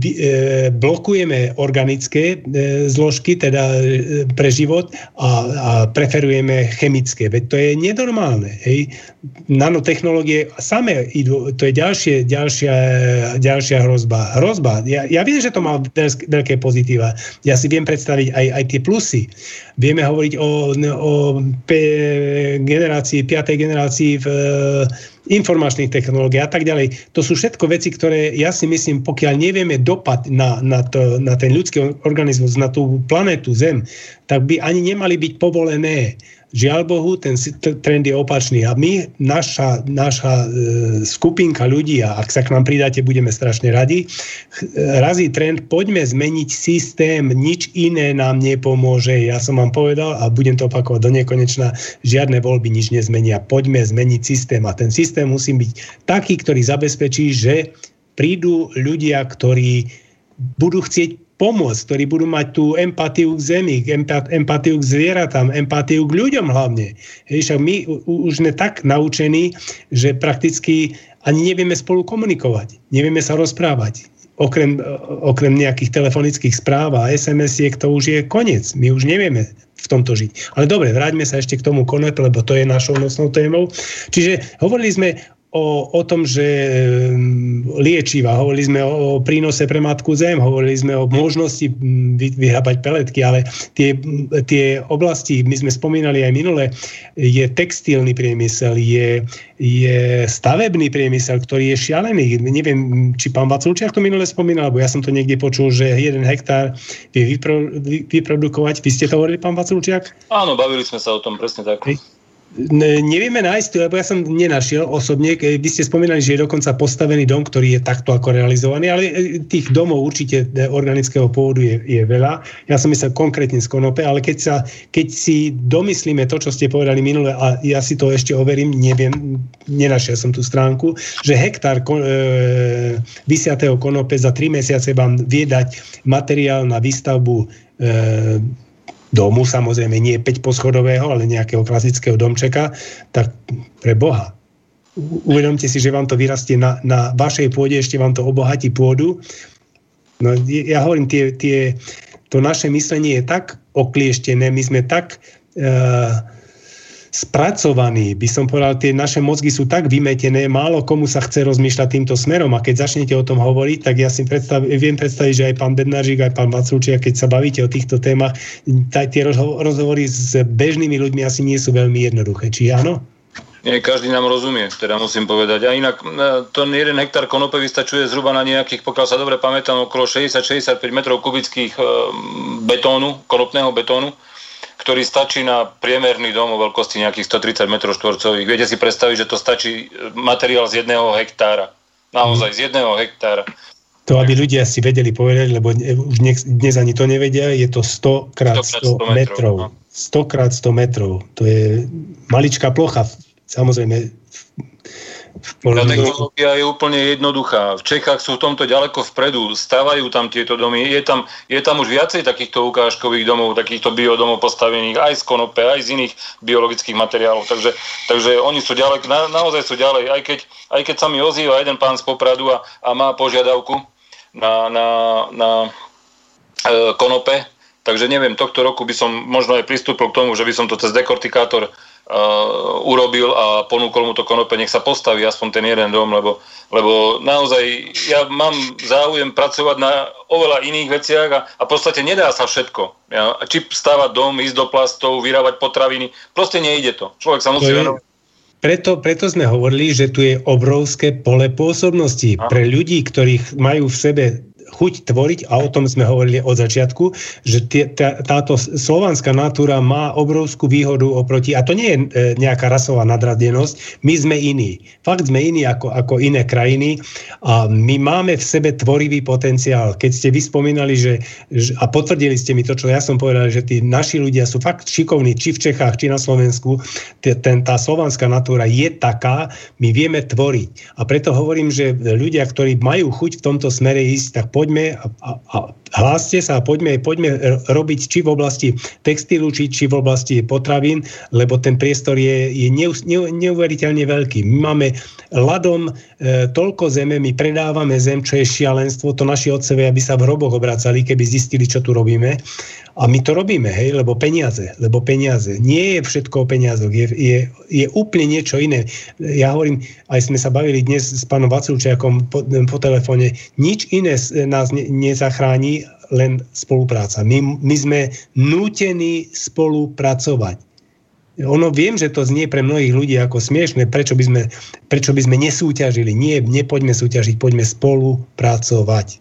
blokujeme organické zložky, teda pre život a, a preferujeme chemické. Veď to je nenormálne. Hej. Nanotechnológie samé idú, to je ďalšie, ďalšia, ďalšia hrozba. Hrozba. Ja, ja viem, že to má veľké pozitíva. Ja si viem predstaviť aj, aj tie plusy. Vieme hovoriť o, o pe, generácii, piatej generácii v informačných technológií a tak ďalej. To sú všetko veci, ktoré ja si myslím, pokiaľ nevieme dopad na, na, to, na ten ľudský organizmus, na tú planetu Zem, tak by ani nemali byť povolené. Žiaľ Bohu, ten trend je opačný. A my, naša, naša e, skupinka ľudí, a ak sa k nám pridáte, budeme strašne radi, razí trend, poďme zmeniť systém, nič iné nám nepomôže. Ja som vám povedal a budem to opakovať do nekonečna, žiadne voľby nič nezmenia. Poďme zmeniť systém. A ten systém musí byť taký, ktorý zabezpečí, že prídu ľudia, ktorí budú chcieť pomôcť, ktorí budú mať tú empatiu k zemi, empatiu k zvieratám, empatiu k ľuďom hlavne. Hej, však my už sme tak naučení, že prakticky ani nevieme spolu komunikovať. Nevieme sa rozprávať. Okrem, okrem nejakých telefonických správ a es em esiek, to už je koniec. My už nevieme v tomto žiť. Ale dobre, vráťme sa ešte k tomu konope, lebo to je našou nosnou témou. Čiže hovorili sme O, o tom, že liečiva, hovorili sme o, o prínose pre matku Zem, hovorili sme o možnosti vy, vyhábať peletky, ale tie, tie oblasti, my sme spomínali aj minule, je textilný priemysel, je, je stavebný priemysel, ktorý je šialený. Neviem, či pán Vaculčiak to minule spomínal, lebo ja som to niekde počul, že jeden hektár vie vypro, vy, vyprodukovať. Vy ste to hovorili, pán Vaculčiak? Áno, bavili sme sa o tom, presne tak. Nevieme nájsť, lebo ja som nenašiel osobne. Vy ste spomínali, že je dokonca postavený dom, ktorý je takto ako realizovaný, ale tých domov určite organického pôvodu je, je veľa. Ja som myslel konkrétne z konope, ale keď, sa, keď si domyslíme to, čo ste povedali minule, a ja si to ešte overím, neviem, nenašiel som tú stránku, že hektár kon, e, vysiatého konope za tri mesiace vám vie dať materiál na výstavbu e, domu, samozrejme nie päťposchodového, ale nejakého klasického domčeka, tak pre Boha. Uvedomte si, že vám to vyrastie na, na vašej pôde, ešte vám to obohatí pôdu. No, ja hovorím, tie, tie, to naše myslenie je tak oklieštené, my sme tak uh, spracovaní, by som povedal, tie naše mozgy sú tak vymetené, málo komu sa chce rozmýšľať týmto smerom, a keď začnete o tom hovoriť, tak ja si predstav, viem predstaviť, že aj pán Bednářik, aj pán Vaculčík, keď sa bavíte o týchto témach, taj, tie rozho- rozhovory s bežnými ľuďmi asi nie sú veľmi jednoduché. Či áno? Nie, každý nám rozumie, teda musím povedať. A inak ten jeden hektár konope vystačuje zhruba na nejakých, pokiaľ sa dobre pamätám, okolo šesťdesiat až šesťdesiatpäť metrov kubických betónu, konopného betónu, ktorý stačí na priemerný dom o veľkosti nejakých stotridsať metrov štvorcových. Viete si predstaviť, že to stačí materiál z jedného hektára. Naozaj z jedného hektára. To, aby ľudia si vedeli povedať, lebo už dnes ani to nevedia, je to sto krát sto metrov. sto krát sto metrov. To je maličká plocha. Samozrejme, tá technológia je úplne jednoduchá. V Čechách sú v tomto ďaleko vpredu, stavajú tam tieto domy. Je tam, je tam už viacej takýchto ukážkových domov, takýchto biodomov postavených aj z konope, aj z iných biologických materiálov. Takže, takže oni sú ďaleko, na, naozaj sú ďalej. Aj keď, aj keď sa mi ozýva jeden pán z Popradu a, a má požiadavku na, na, na e, konope, takže neviem, tohto roku by som možno aj pristúpil k tomu, že by som to cez dekortikátor Uh, urobil a ponúkol mu to konope, nech sa postaví aspoň ten jeden dom, lebo, lebo naozaj ja mám záujem pracovať na oveľa iných veciach a, a v podstate nedá sa všetko. Ja, či stavať dom, ísť do plastov, vyrábať potraviny, proste nejde to. Človek sa musí venovať. Preto, preto sme hovorili, že tu je obrovské pole pôsobnosti a pre ľudí, ktorých majú v sebe chuť tvoriť, a o tom sme hovorili od začiatku, že tie, tá, táto slovanská natúra má obrovskú výhodu oproti, a to nie je nejaká rasová nadradenosť, my sme iní. Fakt sme iní ako, ako iné krajiny a my máme v sebe tvorivý potenciál. Keď ste vy spomínali, že, že, a potvrdili ste mi to, čo ja som povedal, že tí naši ľudia sú fakt šikovní, či v Čechách, či na Slovensku, ten, tá slovanská natúra je taká, my vieme tvoriť. A preto hovorím, že ľudia, ktorí majú chuť v tomto smere ísť, tak poďme a, a, a hláste sa a poďme, poďme robiť či v oblasti textilu, či, či v oblasti potravín, lebo ten priestor je, je neu, neu, neuveriteľne veľký. My máme ľadom e, toľko zeme, my predávame zem, čo je šialenstvo, to naši otcovia by sa v hroboch obracali, keby zistili, čo tu robíme. A my to robíme, hej, lebo peniaze, lebo peniaze. Nie je všetko o peniazoch, je, je, je úplne niečo iné. Ja hovorím, aj sme sa bavili dnes s pánom Vaculčiakom po, po telefóne, nič iné nás ne, nezachráni, len spolupráca. My, my sme nútení spolupracovať. Ono, viem, že to znie pre mnohých ľudí ako smiešne, prečo by sme, prečo by sme nesúťažili. Nie, nepoďme súťažiť, poďme spolupracovať.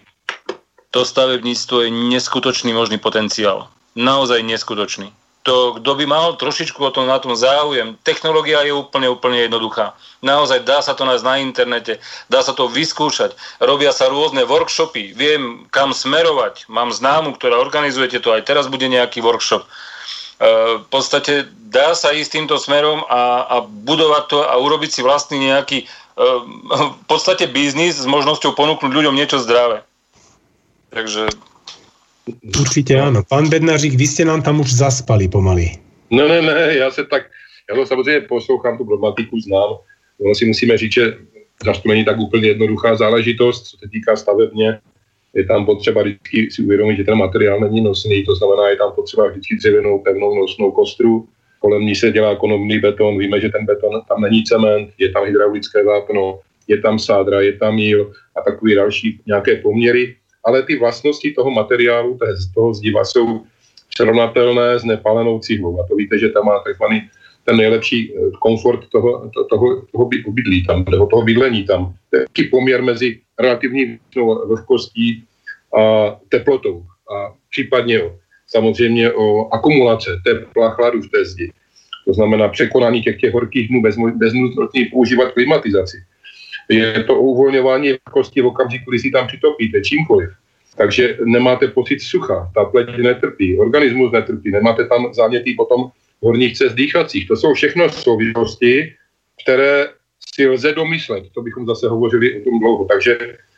To stavebníctvo je neskutočný možný potenciál. Naozaj neskutočný. To, kto by mal trošičku o tom, na tom záujem, technológia je úplne, úplne jednoduchá. Naozaj dá sa to nájsť na internete, dá sa to vyskúšať. Robia sa rôzne workshopy, viem, kam smerovať. Mám známu, ktorá organizuje to, aj teraz bude nejaký workshop. V podstate dá sa ísť týmto smerom a, a budovať to a urobiť si vlastný nejaký v podstate biznis s možnosťou ponúknuť ľuďom niečo zdravé. Takže... Určite áno. Pán Bednářik, vy ste nám tam už zaspali pomaly. Ne, ne, ne, já se tak, já to samozřejmě poslouchám, tu problematiku znám. Ono si musíme říct, že zase to není tak úplně jednoduchá záležitost, co se týká stavebně. Je tam potřeba vždycky si uvědomit, že ten materiál není nosný, to znamená, je tam potřeba vždycky dřevěnou, pevnou nosnou kostru. Kolem ní se dělá konovný beton, víme, že ten beton, tam není cement, je tam hydraulické vápno, je tam sádra, je tam jíl a takový další nějaké poměry. Ale ty vlastnosti toho materiálu, toho zdiva jsou srovnatelné s nepálenou cihlou. A to víte, že tam má takzvaný ten nejlepší komfort toho, toho, toho bydlí tam, toho, toho bydlení tam. Taký poměr mezi relativní vlhkostí a teplotou. A případně o, samozřejmě o akumulace tepla, chladu v té zdi. To znamená překonání těch, těch horkých dnů bez, bez nutnosti používat klimatizaci. Je to uvolňování kosti v okamžiku, kdy si tam přitopíte, čímkoliv. Takže nemáte pocit sucha, ta pleť netrpí, organismus netrpí, nemáte tam zánětý potom horních cest dýchacích. To jsou všechno souvislosti, které si lze domyslet. To bychom zase hovořili o tom dlouho. Takže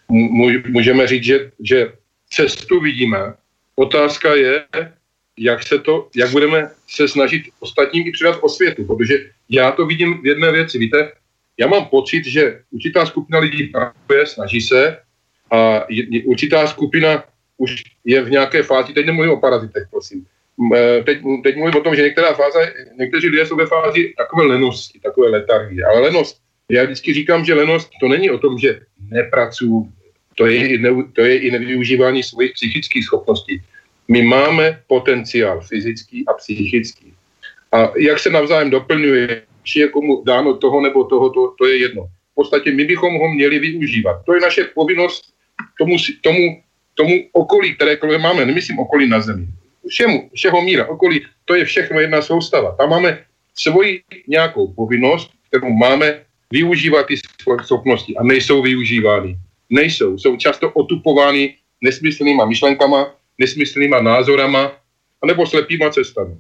můžeme říct, že, že cestu vidíme. Otázka je, jak, se to, jak budeme se snažit ostatním i přidat osvětu. Protože já to vidím v jedné věci. Víte, já mám pocit, že určitá skupina lidí pracuje, snaží se a je, určitá skupina už je v nějaké fázi, teď nemluvím o parazitech, prosím. Teď, teď mluvím o tom, že některá fáze, někteří lidé jsou ve fázi takové lenosti, takové letargie. Ale lenost, já vždycky říkám, že lenost to není o tom, že nepracuju, to je, i ne, to je i nevyužívání svých psychických schopností. My máme potenciál fyzický a psychický. A jak se navzájem doplňuje, či je komu dáno toho nebo toho, to, to je jedno. V podstatě my bychom ho měli využívat. To je naše povinnost tomu, tomu, tomu okolí, které máme, nemyslím okolí na zemi. Všemu, všeho míra, okolí, to je všechno jedna soustava. Tam máme svoji nějakou povinnost, kterou máme využívat ty svoje schopnosti a nejsou využívány. Nejsou, jsou často otupovány nesmyslnýma myšlenkama, nesmyslnýma názorama, anebo slepýma cestami.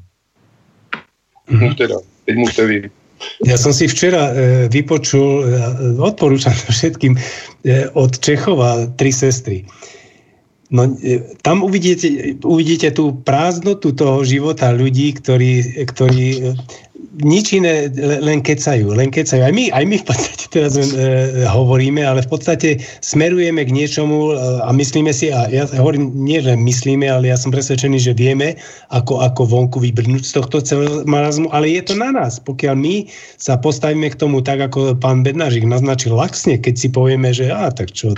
Mm-hmm. Teda, teď musíte vy. Ja som si včera e, vypočul, e, odporúčam to všetkým, e, od Čechova Tri sestry. No, e, tam uvidíte, uvidíte tú prázdnotu toho života ľudí, ktorí, ktorí e, nič iné len kecajú, len kecajú. Aj my, aj my v podstate teraz len, e, hovoríme, ale v podstate smerujeme k niečomu a myslíme si, a ja hovorím, nie že myslíme, ale ja som presvedčený, že vieme, ako, ako vonku vybrnúť z tohto celého marazmu, ale je to na nás. Pokiaľ my sa postavíme k tomu tak, ako pán Bednářik naznačil laxne, keď si povieme, že á, tak čo,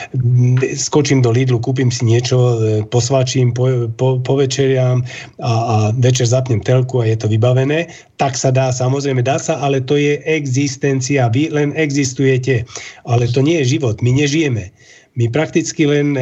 skočím do Lidlu, kúpim si niečo, posvačím, po, po, povečeriam a, a večer zapnem telku a je to vybavené, tak sa dá, samozrejme dá sa, ale to je existencia. Vy len existujete, ale to nie je život. My nežijeme. My prakticky len e,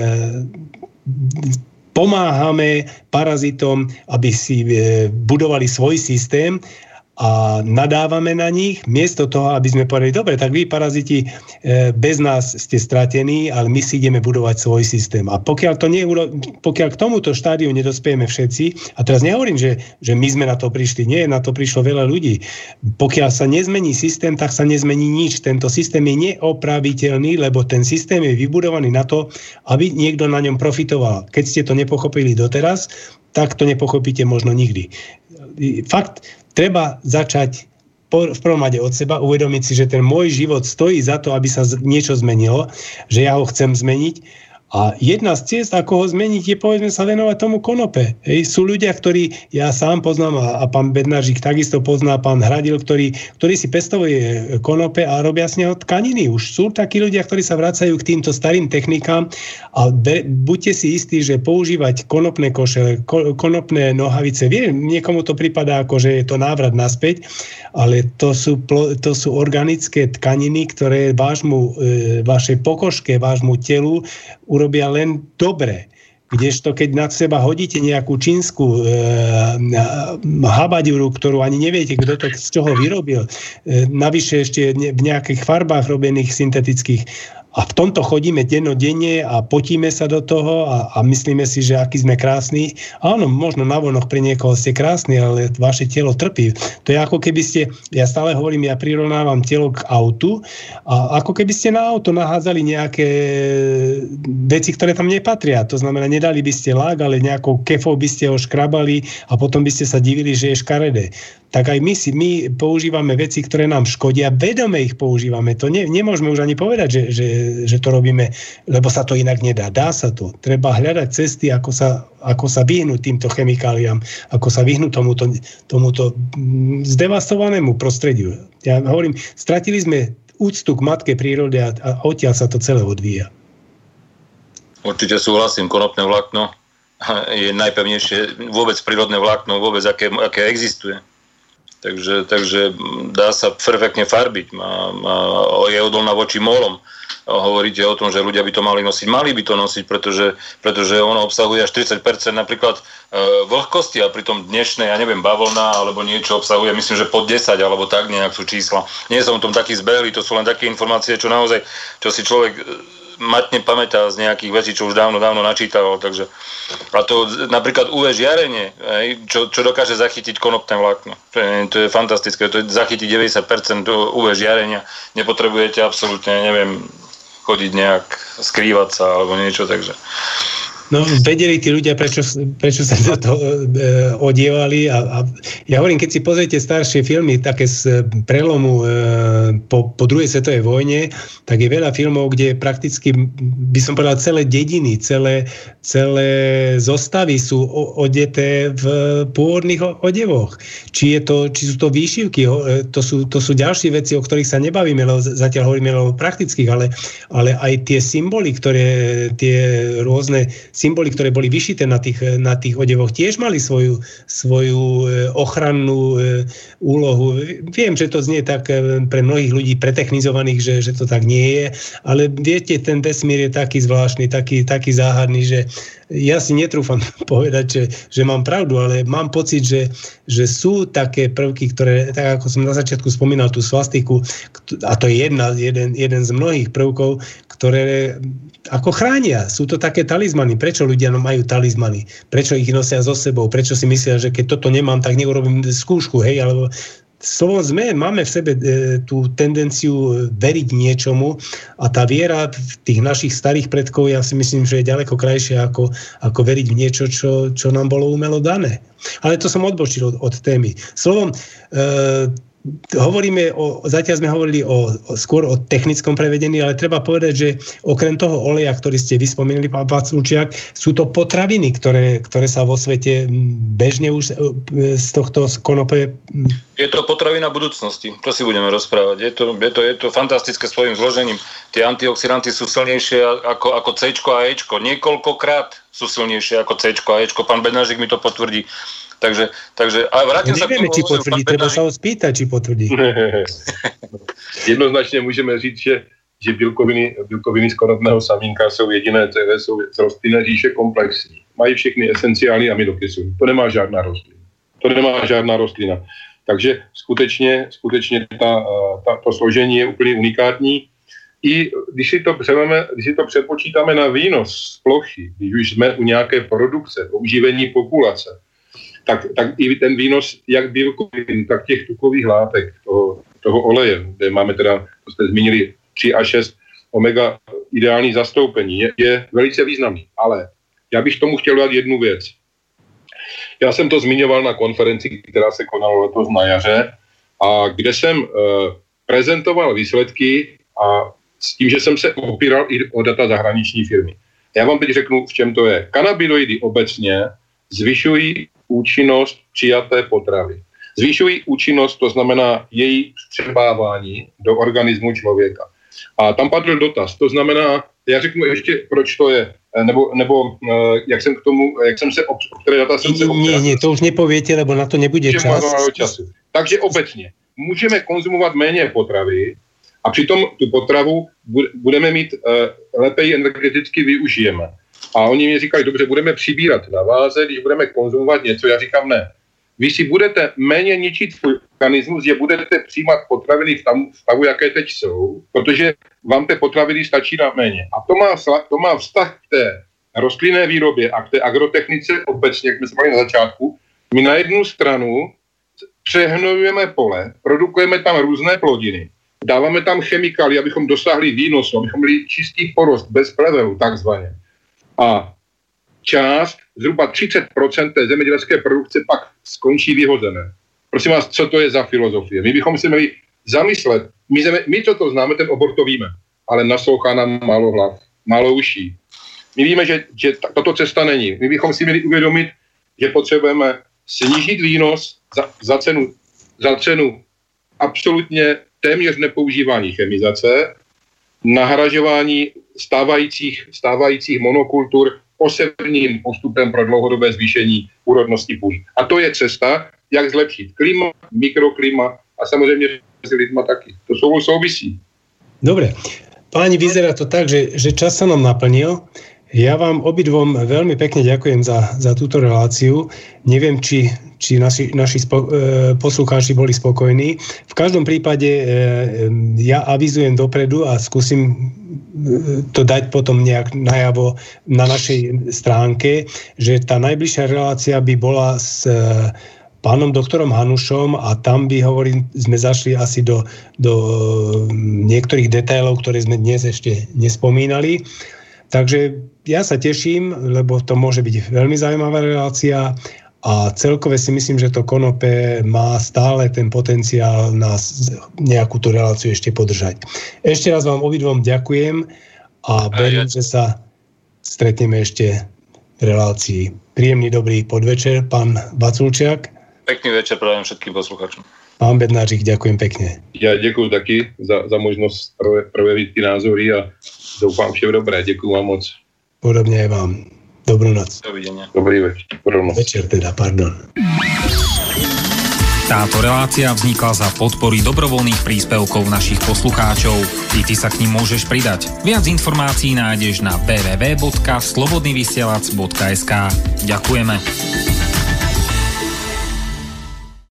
pomáhame parazitom, aby si e, budovali svoj systém a nadávame na nich, miesto toho, aby sme povedali, dobre, tak vy paraziti e, bez nás ste stratení, ale my si ideme budovať svoj systém. A pokiaľ, to nie, pokiaľ k tomuto štádiu nedospieme všetci, a teraz nehovorím, že, že my sme na to prišli, nie, na to prišlo veľa ľudí. Pokiaľ sa nezmení systém, tak sa nezmení nič. Tento systém je neopraviteľný, lebo ten systém je vybudovaný na to, aby niekto na ňom profitoval. Keď ste to nepochopili doteraz, tak to nepochopíte možno nikdy. Fakt, treba začať v prvom rade od seba, uvedomiť si, že ten môj život stojí za to, aby sa niečo zmenilo, že ja ho chcem zmeniť. A jedna z ciest, ako ho zmeniť, je povedzme sa venovať tomu konope. Hej. Sú ľudia, ktorí ja sám poznám a, a pán Bednářik takisto pozná, pán Hradil, ktorí, ktorí si pestovuje konope a robia z neho tkaniny. Už sú takí ľudia, ktorí sa vracajú k týmto starým technikám a be, buďte si istí, že používať konopné košele, ko, konopné nohavice, viem, niekomu to pripadá ako, že je to návrat naspäť, ale to sú, to sú organické tkaniny, ktoré vášmu, e, vašej pokožke, vášmu telu urobia len dobre. Kdežto keď na seba hodíte nejakú čínsku e, habadiuru, ktorú ani neviete, kto to z čoho vyrobil, e, navyše ešte v nejakých farbách robených syntetických, a v tomto chodíme dennodenne a potíme sa do toho a, a myslíme si, že aký sme krásni. Áno, možno navonok pre niekoho ste krásni, ale vaše telo trpí. To je ako keby ste, ja stále hovorím, ja prirovnávam telo k autu a ako keby ste na auto nahádzali nejaké veci, ktoré tam nepatria. To znamená, nedali by ste lák, ale nejakou kefou by ste ho škrabali a potom by ste sa divili, že je škaredé. Tak aj my, si, my používame veci, ktoré nám škodia, vedome ich používame. To ne, nemôžeme už ani povedať, že, že, že to robíme, lebo sa to inak nedá. Dá sa to. Treba hľadať cesty, ako sa, ako sa vyhnúť týmto chemikáliám, ako sa vyhnúť tomuto, tomuto zdevastovanému prostrediu. Ja hovorím, stratili sme úctu k matke prírode a, a odtiaľ sa to celé odvíja. Určite súhlasím, konopné vlákno je najpevnejšie, vôbec prírodné vlákno, vôbec aké, aké existuje. takže, takže dá sa perfektne farbiť, má, má, je odolná voči molom. Hovoríte o tom, že ľudia by to mali nosiť. Mali by to nosiť, pretože, pretože ono obsahuje až tridsať percent napríklad e, vlhkosti a pritom dnešné, ja neviem, bavlna alebo niečo obsahuje, myslím, že pod desať alebo tak nejak sú čísla. Nie som o tom taký zbehlý, to sú len také informácie, čo naozaj, čo si človek matne pamätá z nejakých vecí, čo už dávno, dávno načítal. Takže, a to napríklad ú vé žiarenie, čo, čo dokáže zachytiť konopné vlákno. To je, to je fantastické, to je zachytiť deväťdesiat percent ú vé žiarenia. Nepotrebujete absolútne, neviem, chodiť nejak, skrývať sa alebo niečo, takže... No, vedeli tí ľudia, prečo, prečo sa to, to e, odievali a, a ja hovorím, keď si pozriete staršie filmy, také z prelomu e, po, po druhej svetovej vojne, tak je veľa filmov, kde prakticky, by som povedal, celé dediny, celé, celé zostavy sú odeté v pôvodných odevoch. Či, je to, či sú to výšivky, to sú, to sú ďalšie veci, o ktorých sa nebavíme, lebo zatiaľ hovoríme o praktických, ale, ale aj tie symboly, ktoré, tie rôzne symboly, ktoré boli vyšité na tých, na tých odevoch, tiež mali svoju, svoju ochrannú úlohu. Viem, že to znie tak pre mnohých ľudí pretechnizovaných, že, že to tak nie je, ale viete, ten vesmír je taký zvláštny, taký, taký záhadný, že ja si netrúfam povedať, že, že mám pravdu, ale mám pocit, že, že sú také prvky, ktoré, tak ako som na začiatku spomínal tú svastiku, a to je jedna, jeden, jeden z mnohých prvkov, ktoré ako chránia. Sú to také talizmany. Prečo ľudia majú talizmany? Prečo ich nosia so sebou? Prečo si myslia, že keď toto nemám, tak neurobím skúšku, hej? Alebo slovo sme, máme v sebe e, tú tendenciu veriť niečomu a tá viera v tých našich starých predkov, ja si myslím, že je ďaleko krajšia ako, ako veriť v niečo, čo, čo nám bolo umelo dané. Ale to som odbočil od, od témy. Slovom, e, hovoríme o, zatiaľ sme hovorili o, o, skôr o technickom prevedení, ale treba povedať, že okrem toho oleja, ktorý ste vyspomenuli, pán Vaculčiak, sú to potraviny, ktoré, ktoré sa vo svete bežne už z tohto konope... Je to potravina budúcnosti, to si budeme rozprávať. Je to, je to, je to fantastické svojím zložením. Tie antioxidanty sú silnejšie ako, ako C-čko a E-čko. Niekoľkokrát sú silnejšie ako C-čko a E-čko. Pán Bednářik mi to potvrdí. Takže, takže a vrátim no, sa k tomu... Nevieme, či potvrdí, treba sa ho spýtať, či potvrdí. Jednoznačně můžeme říct, že, že bílkoviny, bílkoviny z konopného samínka jsou jediné, které jsou z rostlinné říše komplexní. Mají všechny esenciální aminokyseliny. To nemá žádná rostlina. To nemá žádná rostlina. Takže skutečně, skutečně ta, ta, to složení je úplně unikátní. I když si to, převáme, když si to přepočítáme na výnos z plochy, když už jsme u nějaké produkce, uživení populace, Tak, tak i ten výnos jak bílkovin, tak těch tukových látek, toho, toho oleje, kde máme teda, to jste zmínili, tři až šest omega ideální zastoupení, je, je velice významný. Ale já bych tomu chtěl dát jednu věc. Já jsem to zmiňoval na konferenci, která se konala letos na jaře, a kde jsem e, prezentoval výsledky a s tím, že jsem se opíral i o data zahraniční firmy. Já vám teď řeknu, v čem to je. Kanabinoidy obecně zvyšují účinnost přijaté potravy. Zvyšují účinnost, to znamená její vstřebávání do organismu člověka. A tam padl dotaz, to znamená, já řeknu ještě, proč to je, nebo, nebo jak jsem k tomu, jak jsem se, o které data jsem se opřel. Nie, nie, to už nepoviete, lebo na to nebude čas. Času. Takže obecně, můžeme konzumovat méně potravy a přitom tu potravu budeme mít, lépe ji energeticky využijeme. A oni mi říkali, dobře, budeme přibírat na váze, když budeme konzumovat něco. Já říkám, ne. Vy si budete méně ničit svůj organismus, že budete přijímat potraviny v tam stavu, jaké teď jsou, protože vám ty potraviny stačí na méně. A to má, to má vztah k té rostlinné výrobě a k té agrotechnice obecně, jak jsme se bavili na začátku. My na jednu stranu přehnojujeme pole, produkujeme tam různé plodiny, dáváme tam chemikály, abychom dosáhli výnosu, abychom měli čistý porost, bez plevelů, takzvaně. A část, zhruba třicet procent té zemědělské produkce pak skončí vyhozené. Prosím vás, co to je za filozofie? My bychom si měli zamyslet, my, zeme, my co to známe, ten obor to víme, ale naslouchá nám málo hlav, málo uší. My víme, že, že tato cesta není. My bychom si měli uvědomit, že potřebujeme snížit výnos za, za, cenu, za cenu absolutně téměř nepoužívání chemizace, nahražování stávajících, stávajících monokultur osevním postupem pro dlouhodobé zvýšení úrodnosti půdy. A to je cesta, jak zlepšit klima, mikroklima a samozřejmě mezi lidma taky. To jsou souvisí. Dobre. Páni, vyzerá to tak, že, že čas sa nám naplnil. Ja vám obidvom veľmi pekne ďakujem za, za túto reláciu. Neviem, či, či naši, naši spo, e, poslucháči boli spokojní. V každom prípade e, ja avizujem dopredu a skúsim to dať potom nejak najavo na našej stránke, že tá najbližšia relácia by bola s e, pánom doktorom Hanušom a tam by, hovorím, sme zašli asi do, do niektorých detailov, ktoré sme dnes ešte nespomínali. Takže ja sa teším, lebo to môže byť veľmi zaujímavá relácia a celkové si myslím, že to konope má stále ten potenciál na nejakú tú reláciu ešte podržať. Ešte raz vám obidvom ďakujem a verím, že sa stretneme ešte v relácii. Príjemný dobrý podvečer, pán Vaculčiak. Pekný večer prajem všetkým poslucháčom. Pán Bednářik, ďakujem pekne. Ja ďakujem taky za, za možnosť projeviť tie názory a doufám vše dobré. Ďakujem vám moc. Podobne aj vám. Dobrú noc. Dovidenia. Dobrý večer. Dobrú noc. Večer teda, pardon. Táto relácia vznikla za podpory dobrovoľných príspevkov našich poslucháčov. I ty sa k nim môžeš pridať. Viac informácií nájdeš na w w w bodka slobodnyvysielac bodka es ka. Ďakujeme.